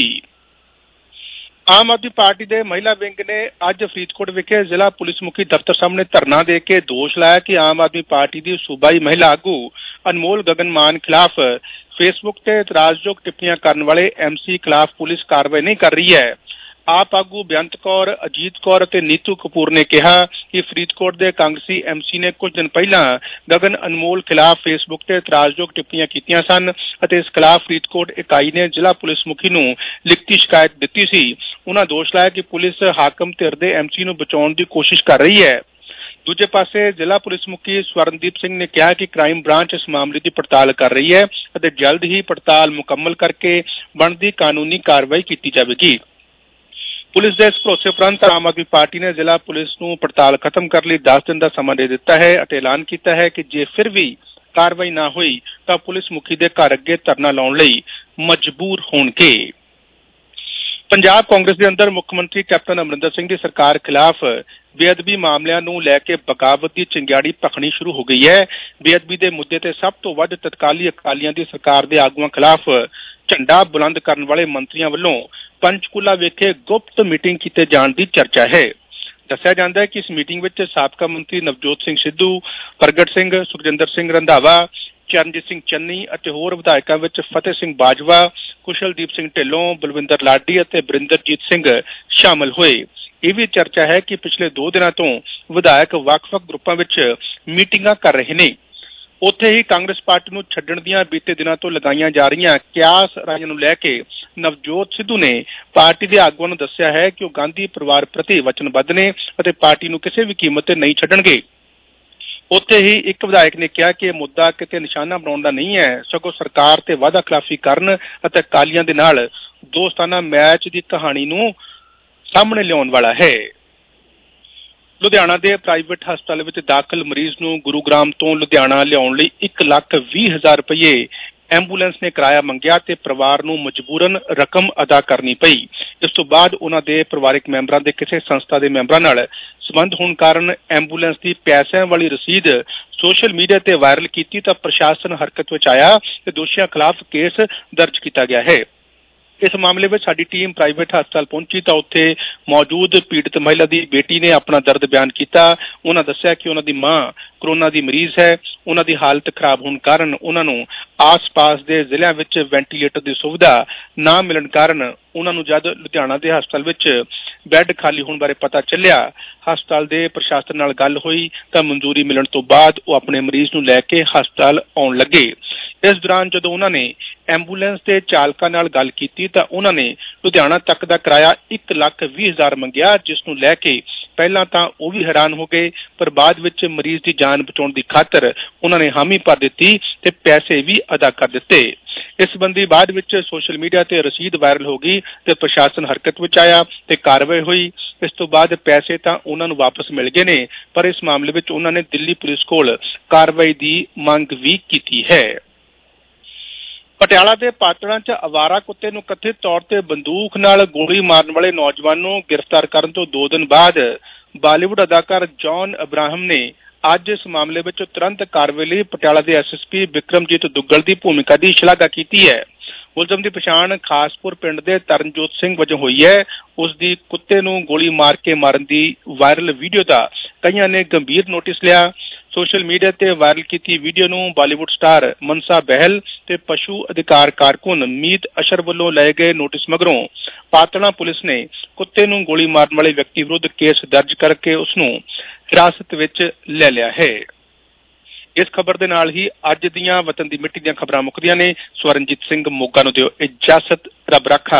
ਆਮ ਆਦਮੀ ਪਾਰਟੀ ਦੇ ਮਹਿਲਾ ਵਿੰਗ ਨੇ ਅੱਜ ਫਰੀਦਕੋਟ ਵਿਖੇ ਜ਼ਿਲ੍ਹਾ ਪੁਲਿਸ ਮੁਖੀ ਦਫ਼ਤਰ ਸਾਹਮਣੇ ਧਰਨਾ ਦੇ ਕੇ ਦੋਸ਼ ਲਾਇਆ ਕਿ ਆਮ ਆਦਮੀ ਪਾਰਟੀ ਦੀ ਸੂਬਾਈ ਮਹਿਲਾ ਆਗੂ ਅਨਮੋਲ ਗਗਨ ਮਾਨ ਖਿਲਾਫ ਫੇਸਬੁੱਕ ਤੇ ਇਤਰਾਜ਼ਯੋਗ ਟਿੱਪਣੀਆਂ ਕਰਨ ਵਾਲੇ ਐਮ ਸੀ ਖਿਲਾਫ ਪੁਲਿਸ ਕਾਰਵਾਈ ਨਹੀਂ ਕਰ ਰਹੀ ਹੈ। ਆਪ ਆਗੂ ਬੇਅੰਤ ਕੌਰ, ਅਜੀਤ ਕੌਰ ਅਤੇ ਨੀਤੂ ਕਪੂਰ ਨੇ ਕਿਹਾ ਕਿ ਫਰੀਦਕੋਟ ਦੇ ਕਾਂਗਰਸੀ ਐਮ ਸੀ ਨੇ ਕੁਝ ਦਿਨ ਪਹਿਲਾਂ ਗਗਨ ਅਨਮੋਲ ਖਿਲਾਫ ਫੇਸਬੁੱਕ ਤੇ ਇਤਰਾਜ਼ਯੋਗ ਟਿੱਪਣੀਆਂ ਕੀਤੀਆਂ ਸਨ ਅਤੇ ਇਸ ਖਿਲਾਫ ਫਰੀਦਕੋਟ ਇਕਾਈ ਨੇ ਜ਼ਿਲ੍ਹਾ ਪੁਲਿਸ ਮੁਖੀ ਨੂੰ ਲਿਖਤੀ ਸ਼ਿਕਾਇਤ ਦਿੱਤੀ ਸੀ। ਉਹਨਾਂ ਦੋਸ਼ ਲਾਇਆ ਕਿ ਪੁਲਿਸ ਹਾਕਮ ਧਿਰ ਦੇ ਐਮ ਸੀ ਨੂੰ ਬਚਾਉਣ ਦੀ ਕੋਸ਼ਿਸ਼ ਕਰ ਰਹੀ ਹੈ। ਦੂਜੇ ਪਾਸੇ ਜ਼ਿਲ੍ਹਾ ਪੁਲਿਸ ਮੁਖੀ ਸਵਰਨਦੀਪ ਸਿੰਘ ਨੇ ਕਿਹਾ ਕਿ ਕ੍ਰਾਈਮ ਬ੍ਰਾਂਚ ਇਸ ਮਾਮਲੇ ਦੀ ਪੜਤਾਲ ਕਰ ਰਹੀ ਹੈ ਅਤੇ ਜਲਦ ਹੀ ਪੜਤਾਲ ਮੁਕੰਮਲ ਕਰਕੇ ਬਣਦੀ ਕਾਨੂੰਨੀ ਕਾਰਵਾਈ ਕੀਤੀ ਜਾਵੇਗੀ। ਪੁਲਿਸ ਦੇ ਇਸ ਭਰੋਸੇ ਉਪਰੰਤ ਆਮ ਆਦਮੀ ਪਾਰਟੀ ਨੇ ਜ਼ਿਲ੍ਹਾ ਪੁਲਿਸ ਨੂੰ ਪੜਤਾਲ ਖਤਮ ਕਰਨ ਲਈ ਦਸ ਦਿਨ ਦਾ ਸਮਾਂ ਦੇ ਦਿੱਤਾ ਹੈ ਅਤੇ ਐਲਾਨ ਕੀਤਾ ਹੈ ਕਿ ਜੇ ਫਿਰ ਵੀ ਕਾਰਵਾਈ ਨਾ ਹੋਈ ਤਾਂ ਪੁਲਿਸ ਮੁਖੀ ਦੇ ਘਰ ਅੱਗੇ ਧਰਨਾ ਲਾਉਣ ਲਈ ਮਜਬੂਰ ਹੋਣਗੇ। ਪੰਜਾਬ ਕਾਂਗਰਸ ਦੇ ਅੰਦਰ ਮੁੱਖ ਮੰਤਰੀ ਕੈਪਟਨ ਅਮਰਿੰਦਰ ਸਿੰਘ ਦੀ ਸਰਕਾਰ ਖਿਲਾਫ ਬੇਅਦਬੀ ਮਾਮਲਿਆਂ ਨੂੰ ਲੈ ਕੇ ਬਗਾਵਤ ਦੀ ਚਿੰਗਾੜੀ ਭਖਣੀ ਸ਼ੁਰੂ ਹੋ ਗਈ ਹੈ। ਬੇਅਦਬੀ ਦੇ ਮੁੱਦੇ ਤੇ ਸਭ ਤੋਂ ਵੱਧ ਤਤਕਾਲੀ ਅਕਾਲੀਆਂ ਦੀ ਸਰਕਾਰ ਦੇ ਆਗੂਆਂ ਖਿਲਾਫ ਝੰਡਾ ਬੁਲੰਦ ਕਰਨ ਵਾਲੇ ਮੰਤਰੀਆਂ ਵੱਲੋਂ ਪੰਚਕੂਲਾ ਵਿਖੇ ਗੁਪਤ ਮੀਟਿੰਗ ਕੀਤੇ ਜਾਣ ਦੀ ਚਰਚਾ ਹੈ। ਦੱਸਿਆ ਜਾਂਦਾ ਹੈ ਕਿ ਇਸ ਮੀਟਿੰਗ ਵਿੱਚ ਸਾਬਕਾ ਮੰਤਰੀ ਨਵਜੋਤ ਸਿੰਘ ਸਿੱਧੂ, ਪ੍ਰਗਟ ਸਿੰਘ, ਸੁਖਜਿੰਦਰ ਸਿੰਘ ਰੰਧਾਵਾ, ਚਰਨਜੀਤ ਸਿੰਘ ਚੰਨੀ ਅਤੇ ਹੋਰ ਵਿਧਾਇਕਾਂ ਵਿੱਚ ਫਤਿਹ ਸਿੰਘ ਬਾਜਵਾ, ਕੁਸ਼ਲਦੀਪ ਸਿੰਘ ਢਿੱਲੋਂ, ਬਲਵਿੰਦਰ ਲਾਡੀ ਅਤੇ ਬਰਿੰਦਰਜੀਤ ਸਿੰਘ ਸ਼ਾਮਲ ਹੋਏ। ਇਹ ਵੀ ਚਰਚਾ ਹੈ ਕਿ ਪਿਛਲੇ ਦੋ ਦਿਨਾਂ ਤੋਂ ਵਿਧਾਇਕ ਵੱਖ-ਵੱਖ ਗਰੁੱਪਾਂ ਵਿੱਚ ਮੀਟਿੰਗਾਂ ਕਰ ਰਹੇ ਨੇ। ਉੱਥੇ ਹੀ ਕਾਂਗਰਸ ਪਾਰਟੀ ਨੂੰ ਛੱਡਣ ਦੀਆਂ ਬੀਤੇ ਦਿਨਾਂ ਤੋਂ ਲਗਾਈਆਂ ਜਾ ਰਹੀਆਂ ਕਿਆਸ ਰਾਜਾਂ ਨੂੰ ਲੈ ਕੇ ਨਵਜੋਤ ਸਿੱਧੂ ਨੇ ਪਾਰਟੀ ਦੇ ਆਗੂਆਂ ਨੂੰ ਦੱਸਿਆ ਹੈ ਕਿ ਉਹ ਗਾਂਧੀ ਪਰਿਵਾਰ ਪ੍ਰਤੀ ਵਚਨਬੱਧ ਨੇ ਅਤੇ ਪਾਰਟੀ ਨੂੰ ਕਿਸੇ ਵੀ ਕੀਮਤ ਤੇ ਨਹੀਂ ਛੱਡਣਗੇ। ਉੱਥੇ ਹੀ ਇੱਕ ਵਿਧਾਇਕ ਨੇ ਕਿਹਾ ਕਿ ਇਹ ਮੁੱਦਾ ਕਿਤੇ ਨਿਸ਼ਾਨਾ ਬਣਾਉਣ ਦਾ ਨਹੀਂ ਹੈ, ਸਗੋਂ ਸਰਕਾਰ ਤੇ ਵਾਅਦਾ ਖਿਲਾਫੀ ਕਰਨ ਅਤੇ ਅਕਾਲੀਆਂ ਦੇ ਨਾਲ ਦੋਸਤਾਨਾ ਮੈਚ ਦੀ ਕਹਾਣੀ ਨੂੰ ਸਾਹਮਣੇ ਲਿਆਉਣ ਵਾਲਾ ਹੈ। ਲੁਧਿਆਣਾ ਦੇ ਪ੍ਰਾਈਵੇਟ ਹਸਪਤਾਲ ਵਿੱਚ ਦਾਖਲ ਮਰੀਜ਼ ਨੂੰ ਗੁਰੂਗ੍ਰਾਮ ਤੋਂ ਲੁਧਿਆਣਾ ਲਿਆਉਣ ਲਈ ਇੱਕ ਲੱਖ ਵੀਹ ਹਜ਼ਾਰ ਰੁਪਏ ਐਂਬੂਲੈਂਸ ਨੇ ਕਿਰਾਇਆ ਮੰਗਿਆ ਤੇ ਪਰਿਵਾਰ ਨੂੰ ਮਜਬੂਰਨ ਰਕਮ ਅਦਾ ਕਰਨੀ ਪਈ। ਇਸ ਤੋਂ ਬਾਅਦ ਉਹਨਾਂ ਦੇ ਪਰਿਵਾਰਕ ਮੈਂਬਰਾਂ ਦੇ ਕਿਸੇ ਸੰਸਥਾ ਦੇ ਮੈਂਬਰਾਂ ਨਾਲ ਸੰਬੰਧ ਹੋਣ ਕਾਰਨ ਐਂਬੂਲੈਂਸ ਦੀ ਪੈਸਿਆਂ ਵਾਲੀ ਰਸੀਦ ਸੋਸ਼ਲ ਮੀਡੀਆ ਤੇ ਵਾਇਰਲ ਕੀਤੀ ਤਾਂ ਪ੍ਰਸ਼ਾਸਨ ਹਰਕਤ ਵਿੱਚ ਆਇਆ ਤੇ ਦੋਸ਼ੀਆਂ ਖਿਲਾਫ ਕੇਸ ਦਰਜ ਕੀਤਾ ਗਿਆ ਹੈ। ਇਸ ਮਾਮਲੇ ਵਿੱਚ ਸਾਡੀ ਟੀਮ ਪ੍ਰਾਈਵੇਟ ਹਸਪਤਾਲ ਪਹੁੰਚੀ ਤਾਂ ਉੱਥੇ ਮੌਜੂਦ ਪੀੜਤ ਮਹਿਲਾ ਦੀ ਬੇਟੀ ਨੇ ਆਪਣਾ ਦਰਦ ਬਿਆਨ ਕੀਤਾ। ਉਹਨਾਂ ਦੱਸਿਆ ਕਿ ਉਹਨਾਂ ਦੀ ਮਾਂ ਕਰੋਨਾ ਦੀ ਮਰੀਜ਼ ਹੈ। ਉਹਨਾਂ ਦੀ ਹਾਲਤ ਖਰਾਬ ਹੋਣ ਕਾਰਨ ਉਹਨਾਂ ਨੂੰ ਆਸ-ਪਾਸ ਦੇ ਜ਼ਿਲ੍ਹਿਆਂ ਵਿੱਚ ਵੈਂਟੀਲੇਟਰ ਦੀ ਸੁਵਿਧਾ ਨਾ ਮਿਲਣ ਕਾਰਨ ਉਹਨਾਂ ਨੂੰ ਜਦ ਲੁਧਿਆਣਾ ਦੇ ਹਸਪਤਾਲ ਵਿੱਚ ਬੈੱਡ ਖਾਲੀ ਹੋਣ ਬਾਰੇ ਪਤਾ ਚੱਲਿਆ, ਹਸਪਤਾਲ ਦੇ ਪ੍ਰਸ਼ਾਸਨ ਨਾਲ ਗੱਲ ਹੋਈ ਤਾਂ ਮਨਜ਼ੂਰੀ ਮਿਲਣ ਤੋਂ ਬਾਅਦ ਉਹ ਆਪਣੇ ਮਰੀਜ਼ ਨੂੰ ਲੈ ਕੇ ਹਸਪਤਾਲ ਆਉਣ ਲੱਗੇ। ਇਸ ਦੌਰਾਨ ਜਦੋਂ ਉਹਨਾਂ ਨੇ ਐਂਬੂਲੈਂਸ ਦੇ ਚਾਲਕਾਂ ਨਾਲ ਗੱਲ ਕੀਤੀ ਤਾਂ ਉਹਨਾਂ ਨੇ ਲੁਧਿਆਣਾ ਤੱਕ ਦਾ ਕਿਰਾਇਆ ਇੱਕ ਲੱਖ ਵੀਹ ਹਜ਼ਾਰ ਮੰਗਿਆ, ਜਿਸ ਨੂੰ ਲੈ ਕੇ ਪਹਿਲਾਂ ਤਾਂ ਉਹ ਵੀ ਹੈਰਾਨ ਹੋ ਗਏ, ਪਰ ਬਾਅਦ ਵਿੱਚ ਮਰੀਜ਼ ਦੀ ਜਾਨ ਬਚਾਉਣ ਦੀ ਖਾਤਰ ਉਹਨਾਂ ਨੇ ਹਾਮੀ ਭਰ ਦਿੱਤੀ ਤੇ ਪੈਸੇ ਵੀ ਅਦਾ ਕਰ ਦਿੱਤੇ। ਇਸ ਸੰਬੰਧੀ ਬਾਅਦ ਵਿੱਚ ਸੋਸ਼ਲ ਮੀਡੀਆ ਤੇ ਰਸੀਦ ਵਾਇਰਲ ਹੋ ਗਈ ਤੇ ਪ੍ਰਸ਼ਾਸਨ ਹਰਕਤ ਵਿੱਚ ਆਇਆ ਤੇ ਕਾਰਵਾਈ ਹੋਈ। ਇਸ ਤੋਂ ਬਾਅਦ ਪੈਸੇ ਤਾਂ ਉਹਨਾਂ ਨੂੰ ਵਾਪਸ ਮਿਲ ਗਏ ਨੇ, ਪਰ ਇਸ ਮਾਮਲੇ ਵਿੱਚ ਉਹਨਾਂ ਨੇ ਦਿੱਲੀ ਪੁਲਿਸ ਕੋਲ ਕਾਰਵਾਈ ਦੀ ਮੰਗ ਵੀ ਕੀਤੀ ਹੈ। ਪਟਿਆਲਾ ਦੇ ਪਾਤੜਾਂ 'ਚ ਅਵਾਰਾ ਕੁੱਤੇ ਨੂੰ ਕਥਿਤ ਤੌਰ ਤੇ ਬੰਦੂਕ ਨਾਲ ਗੋਲੀ ਮਾਰਨ ਵਾਲੇ ਨੌਜਵਾਨ ਨੂੰ ਗ੍ਰਿਫਤਾਰ ਕਰਨ ਤੋਂ ਦੋ ਦਿਨ ਬਾਅਦ ਬਾਲੀਵੁੱਡ ਅਦਾਕਾਰ ਜੌਨ ਅਬਰਾਹਮ ਨੇ ਅੱਜ ਇਸ ਮਾਮਲੇ ਵਿੱਚ ਤੁਰੰਤ ਕਾਰਵਾਈ ਲਈ ਪਟਿਆਲਾ ਦੇ S S P Bikramjit Duggal ਦੀ ਭੂਮਿਕਾ ਦੀ ਸ਼ਲਾਘਾ ਕੀਤੀ ਹੈ। ਮੁਲਜ਼ਮ ਦੀ ਪਛਾਣ ਖਾਸਪੁਰ ਪਿੰਡ ਦੇ ਤਰਨਜੋਤ ਸਿੰਘ ਵਜੋਂ ਹੋਈ ਹੈ। ਉਸ ਦੀ ਕੁੱਤੇ ਨੂੰ ਗੋਲੀ ਮਾਰ ਕੇ ਮਾਰਨ ਦੀ ਵਾਇਰਲ ਵੀਡੀਓ ਦਾ ਕਈਆਂ ਨੇ ਗੰਭੀਰ ਨੋਟਿਸ ਲਿਆ। ਸੋਸ਼ਲ ਮੀਡੀਆ ਤੇ ਵਾਇਰਲ ਕੀਤੀ ਵੀਡੀਓ ਨੂੰ ਬਾਲੀਵੁੱਡ ਸਟਾਰ ਮਨਸਾ ਬਹਿਲ ਤੇ ਪਸ਼ੂ ਅਧਿਕਾਰ ਕਾਰਕੁਨ ਮੀਤ ਅਸ਼ਰ ਵੱਲੋਂ ਲਏ ਗਏ ਨੋਟਿਸ ਮਗਰੋਂ ਪਾਤੜਾ ਪੁਲਿਸ ਨੇ ਕੁੱਤੇ ਨੂੰ ਗੋਲੀ ਮਾਰਨ ਵਾਲੇ ਵਿਅਕਤੀ ਵਿਰੁੱਧ ਕੇਸ ਦਰਜ ਕਰਕੇ ਉਸ ਨੂੰ ਹਿਰਾਸਤ ਵਿੱਚ ਲੈ ਲਿਆ ਹੈ। ਇਸ ਖਬਰ ਦੇ ਨਾਲ ਹੀ ਅੱਜ ਦੀਆਂ ਵਤਨ ਦੀ ਮਿੱਟੀ ਦੀਆਂ ਖਬਰਾਂ ਮੁੱਕਦੀਆਂ ਨੇ। ਸਵਰਨਜੀਤ ਸਿੰਘ ਮੋਗਾ ਨੂੰ ਦਿਓ ਇਜਾਜ਼ਤ, ਰੱਬ ਰਾਖਾ।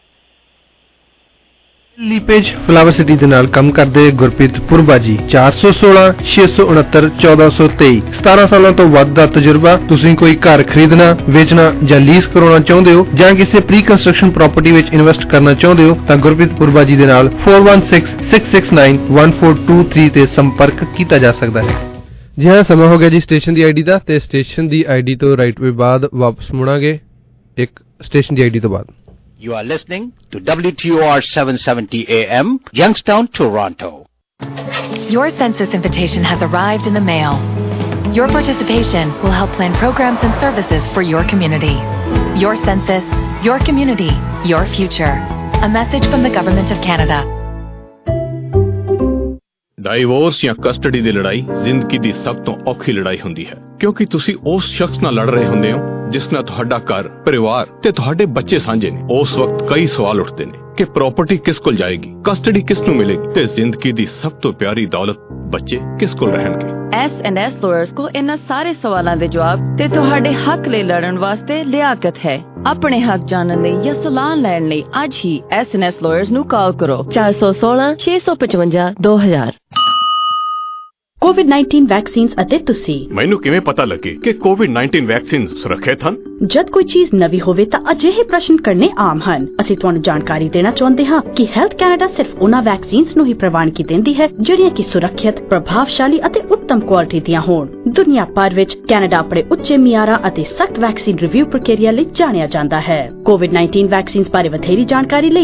ਲੀਪੇਜ ਫਲਾਵਰ ਸਿਟੀ ਦੇ ਨਾਲ ਕੰਮ ਕਰਦੇ ਗੁਰਪ੍ਰੀਤ ਪੁਰਬਾ ਜੀ ਚਾਰ ਸੌ ਸੋਲਾਂ ਛੇ ਸੌ ਉਨੱਤਰ ਚੌਦਾਂ ਸੌ ਤੇਈ ਸਤਾਰਾਂ ਸਾਲਾਂ ਤੋਂ ਵੱਧ ਦਾ ਤਜਰਬਾ। ਤੁਸੀਂ ਕੋਈ ਘਰ ਖਰੀਦਣਾ, ਵੇਚਣਾ ਜਾਂ ਲੀਜ਼ ਕਰਾਉਣਾ ਚਾਹੁੰਦੇ ਹੋ ਜਾਂ ਕਿਸੇ ਪ੍ਰੀ ਕੰਸਟਰਕਸ਼ਨ ਪ੍ਰਾਪਰਟੀ ਵਿੱਚ ਇਨਵੈਸਟ ਕਰਨਾ ਚਾਹੁੰਦੇ ਹੋ ਤਾਂ ਗੁਰਪ੍ਰੀਤ ਪੁਰਬਾ ਜੀ ਦੇ ਨਾਲ four one six six six nine one four two three ਤੇ ਸੰਪਰਕ ਕੀਤਾ ਜਾ ਸਕਦਾ ਹੈ। ਜੀ ਹਾਂ, ਸਮਾਂ ਹੋ ਗਿਆ ਜੀ ਸਟੇਸ਼ਨ ਦੀ ਆਈਡੀ ਦਾ ਤੇ ਸਟੇਸ਼ਨ ਦੀ ਆਈਡੀ ਤੋਂ ਰਾਈਟ ਵੇ ਬਾਅਦ ਵਾਪਸ ਮੁੜਾਂਗੇ ਇੱਕ ਸਟੇਸ਼ਨ ਦੀ ਆਈਡੀ ਤੋਂ ਬਾਅਦ। You are listening to W T O R seven seventy A M, Youngstown, Toronto. Your census invitation has arrived in the mail. Your participation will help plan programs and services for your community. Your census, your community, your future. A message from the Government of Canada. Divorce ਜਾਂ custody ਦੀ ਲੜਾਈ ਜ਼ਿੰਦਗੀ ਦੀ ਸਭ ਤੋਂ ਔਖੀ ਲੜਾਈ ਹੁੰਦੀ ਹੈ, ਕਿਉਂਕਿ ਤੁਸੀਂ ਉਸ ਸ਼ਖਸ ਨਾਲ ਲੜ ਰਹੇ ਹੁੰਦੇ ਹੋ ਜਿਸ ਨਾਲ ਤੁਹਾਡਾ ਘਰ, ਪਰਿਵਾਰ ਤੇ ਤੁਹਾਡੇ ਬੱਚੇ ਸਾਂਝੇ ਨੇ। ਉਸ ਵਕਤ ਕਈ ਸਵਾਲ ਉੱਠਦੇ ਨੇ ਕਿ ਪ੍ਰਾਪਰਟੀ ਕਿਸ ਕੋਲ ਜਾਏਗੀ, ਕਸਟਡੀ ਕਿਸ ਨੂੰ ਮਿਲੇਗੀ ਤੇ ਜ਼ਿੰਦਗੀ ਦੀ ਸਭ ਤੋਂ ਪਿਆਰੀ ਦੌਲਤ ਬੱਚੇ ਕਿਸ ਕੋਲ ਰਹਿਣਗੇ। ਐਸ ਐਂਡ ਐਸ ਲਾਇਰਸ ਕੋਲ ਇਹਨਾਂ ਸਾਰੇ ਸਵਾਲਾਂ ਦੇ ਜਵਾਬ ਤੇ ਤੁਹਾਡੇ ਹੱਕ ਲਈ ਲੜਨ ਵਾਸਤੇ ਲਿਆਕਤ ਹੈ। ਆਪਣੇ ਹੱਕ ਜਾਣਨ ਲਈ ਜਾਂ ਸਲਾਹ ਲੈਣ ਲਈ ਅੱਜ ਹੀ ਐਸ ਐਂਡ ਐਸ ਲਾਇਰਸ ਨੂੰ ਕਾਲ ਕਰੋ ਚਾਰ ਸੌ ਸੋਲਾਂ ਛੇ ਸੌ ਪਚਵੰਜਾ ਦੋ ਹਜ਼ਾਰ। ਕੋਵਿਡ ਨਾਈਨਟੀਨ ਵੈਕਸੀਨਸ ਅਤੇ ਤੁਸੀਂ ਮੈਨੂੰ ਕਿਵੇਂ ਪਤਾ ਲੱਗੇ ਕਿ ਕੋਵਿਡ ਨਾਈਨਟੀਨ ਵੈਕਸੀਨ ਸੁਰੱਖਿਅਤ ਹਨ? ਜਦ ਕੋਈ ਚੀਜ਼ ਨਵੀਂ ਹੋਵੇ ਤਾਂ ਅਜਿਹੇ ਪ੍ਰਸ਼ਨ ਕਰਨੇ ਆਮ ਹਨ। ਅਸੀਂ ਤੁਹਾਨੂੰ ਜਾਣਕਾਰੀ ਦੇਣਾ ਚਾਹੁੰਦੇ ਹਾਂ ਕਿ ਹੈਲਥ ਕੈਨੇਡਾ ਸਿਰਫ ਉਹਨਾਂ ਵੈਕਸੀਨਸ ਨੂੰ ਹੀ ਪ੍ਰਵਾਨਗੀ ਦਿੰਦੀ ਹੈ ਜਿਹੜੀਆਂ ਕਿ ਸੁਰੱਖਿਅਤ, ਪ੍ਰਭਾਵਸ਼ਾਲੀ ਅਤੇ ਉੱਤਮ ਕੁਆਲਿਟੀ ਦੀਆਂ ਹੋਣ। ਦੁਨੀਆ ਭਰ ਵਿੱਚ ਕੈਨੇਡਾ ਆਪਣੇ ਉੱਚੇ ਮਿਆਰਾਂ ਅਤੇ ਸਖਤ ਵੈਕਸੀਨ ਰਿਵਿਊ ਪ੍ਰਕਿਰਿਆ ਲਈ ਜਾਣਿਆ ਜਾਂਦਾ ਹੈ। ਕੋਵਿਡ ਨਾਈਨਟੀਨ ਵੈਕਸੀਨਸ ਬਾਰੇ ਵਧੇਰੀ ਜਾਣਕਾਰੀ ਲਈ